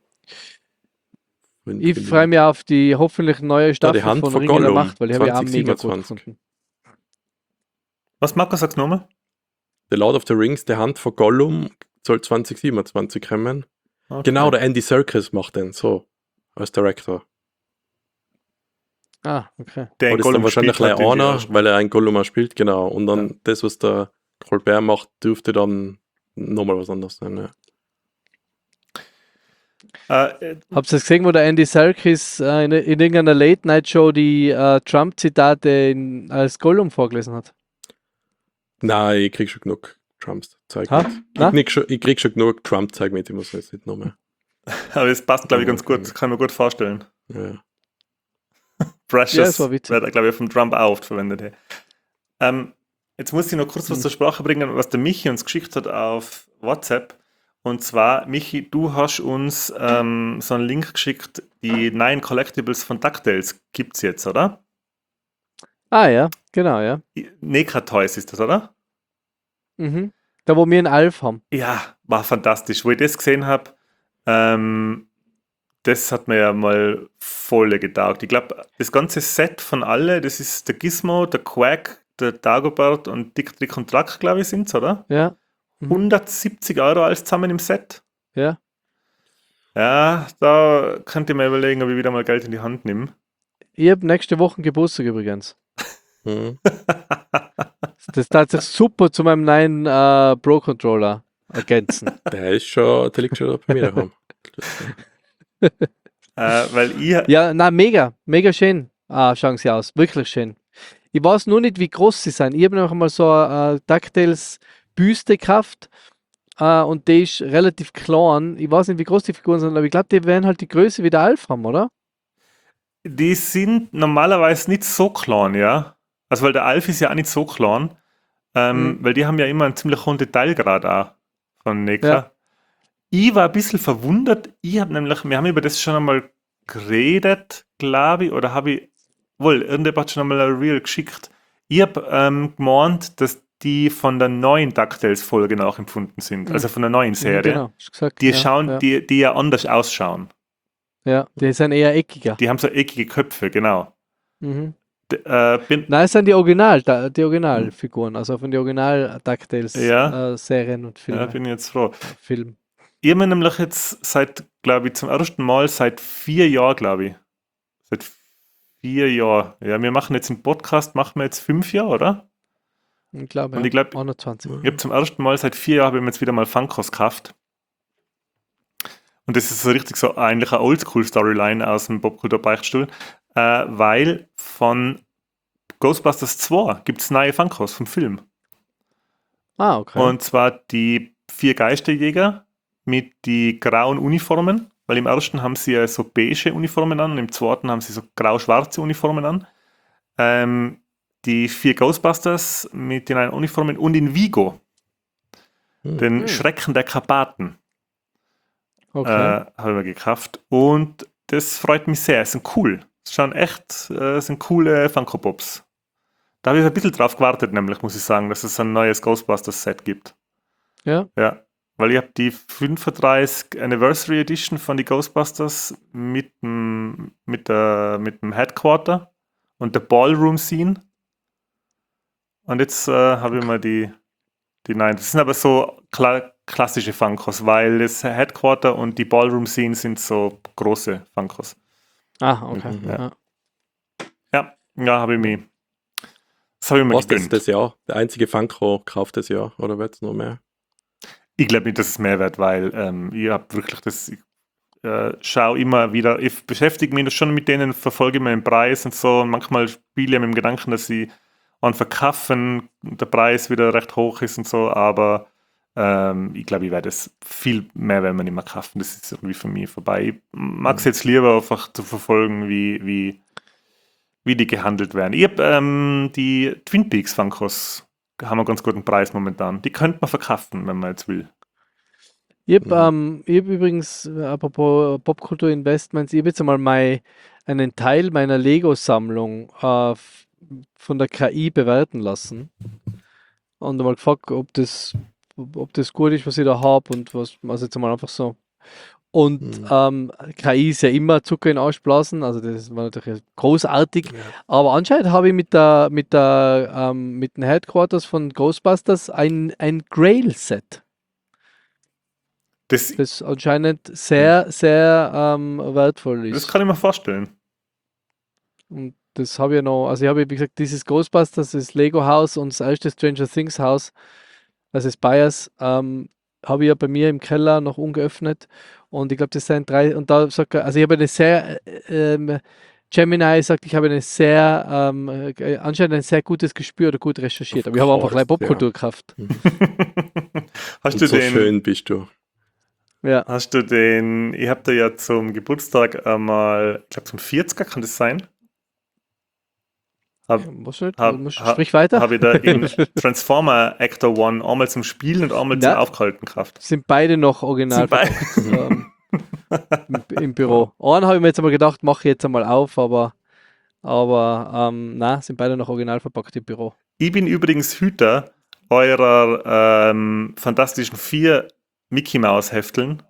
Wenn- Ich wenn- freue mich auf die hoffentlich neue Staffel Hand von von Ringe der Gollum, Macht, weil die habe ich auch mega gut zwanzig gefunden. Was, Markus, sagst du nochmal? The Lord of the Rings, der Hand von Gollum, soll zwanzig siebenundzwanzig kommen. Okay. Genau, der Andy Serkis macht den, so, als Director. Ah, okay. Der Aber in das ist dann wahrscheinlich spielt gleich natürlich einer, erst. weil er einen Gollum auch spielt, genau. Und dann Ja. das, was der Colbert macht, dürfte dann nochmal was anderes sein. Ja. Äh, äh, Habt ihr das gesehen, wo der Andy Serkis äh, in, in irgendeiner Late-Night-Show die äh, Trump-Zitate in- als Gollum vorgelesen hat? Nein, ich krieg schon genug Trumps Zeug Ha? mit. Na? Ich, krieg schon, ich krieg schon genug Trump-Zeug mit, ich muss jetzt nicht noch mehr. aber es passt, glaube ich, ganz Okay. gut. Das kann ich mir gut vorstellen. Ja. Precious Ja, es war witzig. wird, glaube ich, vom Trump auch oft verwendet. hey. Ähm, jetzt muss ich noch kurz was Hm. zur Sprache bringen, was der Michi uns geschickt hat auf WhatsApp. Und zwar, Michi, du hast uns ähm, so einen Link geschickt, die neuen Collectibles von DuckTales gibt es jetzt, oder? Ah ja, genau, ja. Neca Toys ist das, oder? Mhm. Da, wo wir einen Alf haben. Ja, war fantastisch. Wo ich das gesehen habe, ähm, das hat mir ja mal voll getaugt. Ich glaube, das ganze Set von alle, das ist der Gizmo, der Quack, der Dagobert und Dick, Trick und Track, glaube ich, sind es, oder? Ja. Mhm. hundertsiebzig Euro alles zusammen im Set. Ja. Ja, da könnt ihr mir überlegen, ob ich wieder mal Geld in die Hand nehme. Ich habe nächste Woche Geburtstag übrigens. Mhm. Das tat sich super zu meinem neuen äh, Pro-Controller ergänzen. Der ist schon, der liegt schon bei mir daheim. äh, weil ich, Ja, na mega, mega schön. Ah, schauen sie aus, wirklich schön. Ich weiß nur nicht, wie groß sie sind. Ich habe noch einmal so eine äh, DuckTales Büste gekauft äh, und die ist relativ klein. Ich weiß nicht, wie groß die Figuren sind, aber ich glaube, die werden halt die Größe wie der Alf haben, oder? die sind normalerweise nicht so klein, ja. Also, weil der Alf ist ja auch nicht so klein, ähm, Mhm. weil die haben ja immer einen ziemlich hohen Detailgrad auch von Neca. Ja. Ich war ein bisschen verwundert. Ich habe nämlich, wir haben über das schon einmal geredet, glaube ich, oder habe ich, wohl, irgendjemand hat schon einmal ein Reel geschickt. Ich habe ähm, gemeint, dass die von der neuen DuckTales-Folge nachempfunden sind, Mhm. also von der neuen Serie. Mhm, genau, hast gesagt. Die ja, schauen, ja. Die, die ja anders ausschauen. Ja, die sind eher eckiger. Die haben so eckige Köpfe, genau. Mhm. D äh, bin, Nein, es sind die Original, da- die Originalfiguren, also von den Original DuckTales Ja. äh, Serien und Filme. ja, bin ich jetzt froh. Film. Ich habe mir nämlich jetzt seit, glaube ich, zum ersten Mal seit vier Jahren, glaube ich. Seit vier Jahren. Ja, wir machen jetzt im Podcast, machen wir jetzt fünf Jahre, oder? Ich glaube, Und ja, ich glaub- einundzwanzig. Ich habe zum ersten Mal seit vier Jahren habe ich mir jetzt wieder mal Funkos gekauft. Und das ist so richtig so eigentlich eine Oldschool-Storyline aus dem Popkultur-Beichtstuhl, äh, weil von Ghostbusters zwei gibt es neue Funkos vom Film. Ah, okay. Und zwar die vier Geisterjäger mit die grauen Uniformen, weil im ersten haben sie ja so beige Uniformen an und im zweiten haben sie so grau-schwarze Uniformen an. Ähm, die vier Ghostbusters mit den einen Uniformen und in Vigo, Hm. den Hm. Schrecken der Karpaten, Okay. äh, habe ich mir gekauft. Und das freut mich sehr. Es sind cool. Es schauen echt, äh, es sind coole Funko Pops. Da habe ich ein bisschen drauf gewartet, nämlich, muss ich sagen, dass es ein neues Ghostbusters-Set gibt. Ja. Ja, weil ich habe die fünfunddreißig Anniversary Edition von die Ghostbusters mit dem, mit der, mit dem Headquarter und der Ballroom Scene. Und jetzt äh, habe ich mal die, die nein, das sind aber so kla klassische Funkos, weil das Headquarter und die Ballroom Scene sind so große Funkos. Ah, okay. Mhm, Ja. ja. Ja, ja, habe ich mir, das habe ich mir Was das gegönnt. das Jahr? Der einzige Funko kauft das Jahr, oder wird es noch mehr? Ich glaube nicht, dass es mehr wird, weil ähm, ich habe wirklich das, ich äh, schaue immer wieder, ich beschäftige mich schon mit denen, verfolge immer den Preis und so und manchmal spiele ich mit dem Gedanken, dass sie an verkaufen, der Preis wieder recht hoch ist und so, aber ähm, ich glaube, ich werde es viel mehr, wenn man nicht mehr kaufen, das ist irgendwie für mich vorbei. Ich mag es jetzt lieber einfach zu verfolgen, wie, wie, wie die gehandelt werden. Ich habe ähm, die Twin Peaks Funkos, haben einen ganz guten Preis momentan. Die könnte man verkaufen, wenn man jetzt will. Ich habe Mhm. ähm, ich hab übrigens, äh, apropos Popkultur Investments, ich habe jetzt einmal mein, einen Teil meiner Lego-Sammlung äh, f- von der K I bewerten lassen und einmal gefragt, ob das, ob ob das gut ist, was ich da habe und was, also jetzt einmal einfach so. Und Mhm. ähm, K I ist ja immer Zucker in den Arsch blasen, also das war natürlich großartig. Ja. Aber anscheinend habe ich mit der, mit der, ähm, mit den Headquarters von Ghostbusters ein, ein Grail-Set, Das, das anscheinend sehr, sehr ähm, wertvoll das ist. kann ich mir vorstellen. Und das habe ich ja noch, also ich habe, wie gesagt, dieses Ghostbusters, das Lego-Haus und das erste Stranger Things-Haus, also das Bias, ähm, habe ich ja bei mir im Keller noch ungeöffnet. Und ich glaube, das sind drei, und da sagt er, also ich habe eine sehr, äh, ähm, Gemini sagt, ich habe eine sehr, ähm, äh, anscheinend ein sehr gutes Gespür oder gut recherchiert. Of Aber ich habe einfach course, gleich Popkultur gekauft. Mhm. Hast Und du so den, schön bist du. Ja. hast du den, ich habe da ja zum Geburtstag einmal, ich glaube zum vierziger, kann das sein? Hab, Was nicht? hab, Muss- hab, Sprich weiter. habe ich da in Transformer Actor One einmal zum Spielen und einmal zum Na, Aufhalten gekauft. sind beide noch original Sind beide- verpackt ähm, im, im Büro. Einen habe ich mir jetzt einmal gedacht, mache ich jetzt einmal auf, aber, aber ähm, na, sind beide noch original verpackt im Büro. Ich bin übrigens Hüter eurer ähm, Fantastischen Vier Mickey Mouse Hefteln.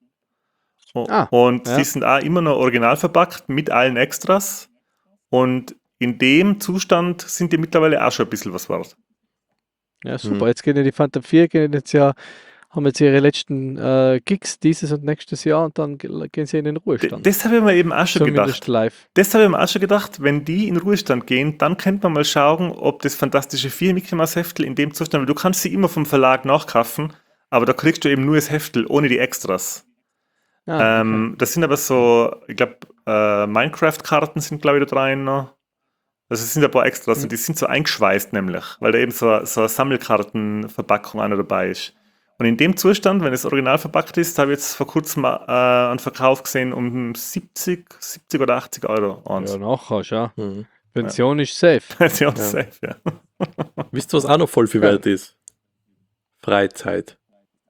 O- Ah, Und ja. die sind auch immer noch original verpackt mit allen Extras. Und in dem Zustand sind die mittlerweile auch schon ein bisschen was wert. Ja, super. Mhm. Jetzt gehen ja die Phantom vier, gehen jetzt ja, haben jetzt ihre letzten äh, Gigs dieses und nächstes Jahr und dann ge- gehen sie in den D Ruhestand. das habe ich mir eben auch schon Zumindest gedacht. live. Das habe ich mir auch schon gedacht, wenn die in Ruhestand gehen, dann könnte man mal schauen, ob das Fantastische Vier Mickey Mouse Heftel in dem Zustand, weil du kannst sie immer vom Verlag nachkaufen, aber da kriegst du eben nur das Heftel ohne die Extras. Ah, okay. Ähm, das sind aber so, ich glaube, äh, Minecraft-Karten sind, glaube ich, da drin noch. Also es sind ein paar Extras Mhm. und die sind so eingeschweißt nämlich, weil da eben so, so eine Sammelkartenverpackung auch noch dabei ist. Und in dem Zustand, wenn es original verpackt ist, habe ich jetzt vor kurzem äh, einen Verkauf gesehen um siebzig, siebzig oder achtzig Euro. eins. Ja, nachher, schau. Mhm. Pension ist safe. Pension Ja. safe, ja. Wisst ihr, was auch noch voll viel Ja. wert ist? Freizeit.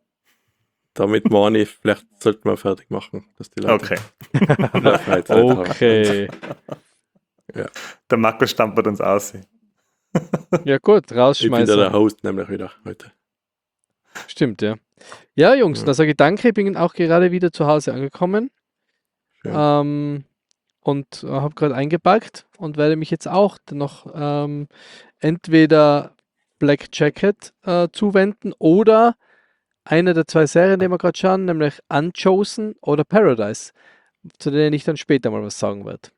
Damit meine ich, vielleicht sollten wir fertig machen, dass die Leute Okay. mehr Freizeit haben. Okay. Der Marco stampert uns aus. Ja, gut, Ich bin ja rausschmeißen. der Host nämlich wieder heute. Stimmt, ja. Ja, Jungs, Ja. dann sage ich danke. Ich bin auch gerade wieder zu Hause angekommen. Schön. Ähm, und äh, habe gerade eingepackt und werde mich jetzt auch noch ähm, entweder Black Jacket äh, zuwenden oder eine der zwei Serien, die wir gerade schauen, nämlich Unchosen oder Paradise, zu denen ich dann später mal was sagen werde.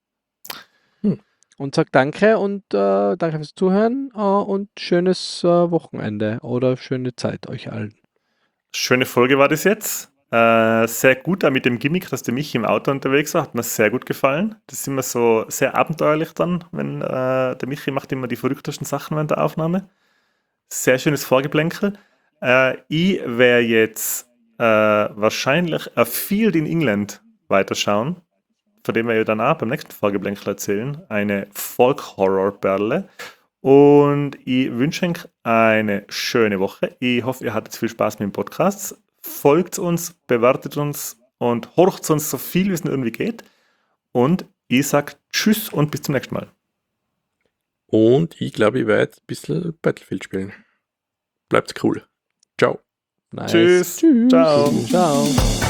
Hm. Und sag danke und äh, danke fürs Zuhören äh, und schönes äh, Wochenende oder schöne Zeit euch allen. Schöne Folge war das jetzt. Äh, sehr gut, auch mit dem Gimmick, dass der Michi im Auto unterwegs war, hat mir sehr gut gefallen. Das ist immer so sehr abenteuerlich dann, wenn äh, der Michi macht immer die verrücktesten Sachen während der Aufnahme. sehr schönes Vorgeplänkel. Äh, ich werde jetzt äh, wahrscheinlich A Field in England weiterschauen, von dem wir ja dann auch beim nächsten Vorgeplänkel erzählen. Eine Folk-Horror-Perle. Und ich wünsche euch eine schöne Woche. Ich hoffe, ihr hattet viel Spaß mit dem Podcast. Folgt uns, bewertet uns und horcht uns so viel, wie es nur irgendwie geht. Und ich sage Tschüss und bis zum nächsten Mal. Und ich glaube, ich werde ein bisschen Battlefield spielen. Bleibt cool. Ciao. Nice. Tschüss. Tschüss. Ciao. Ciao.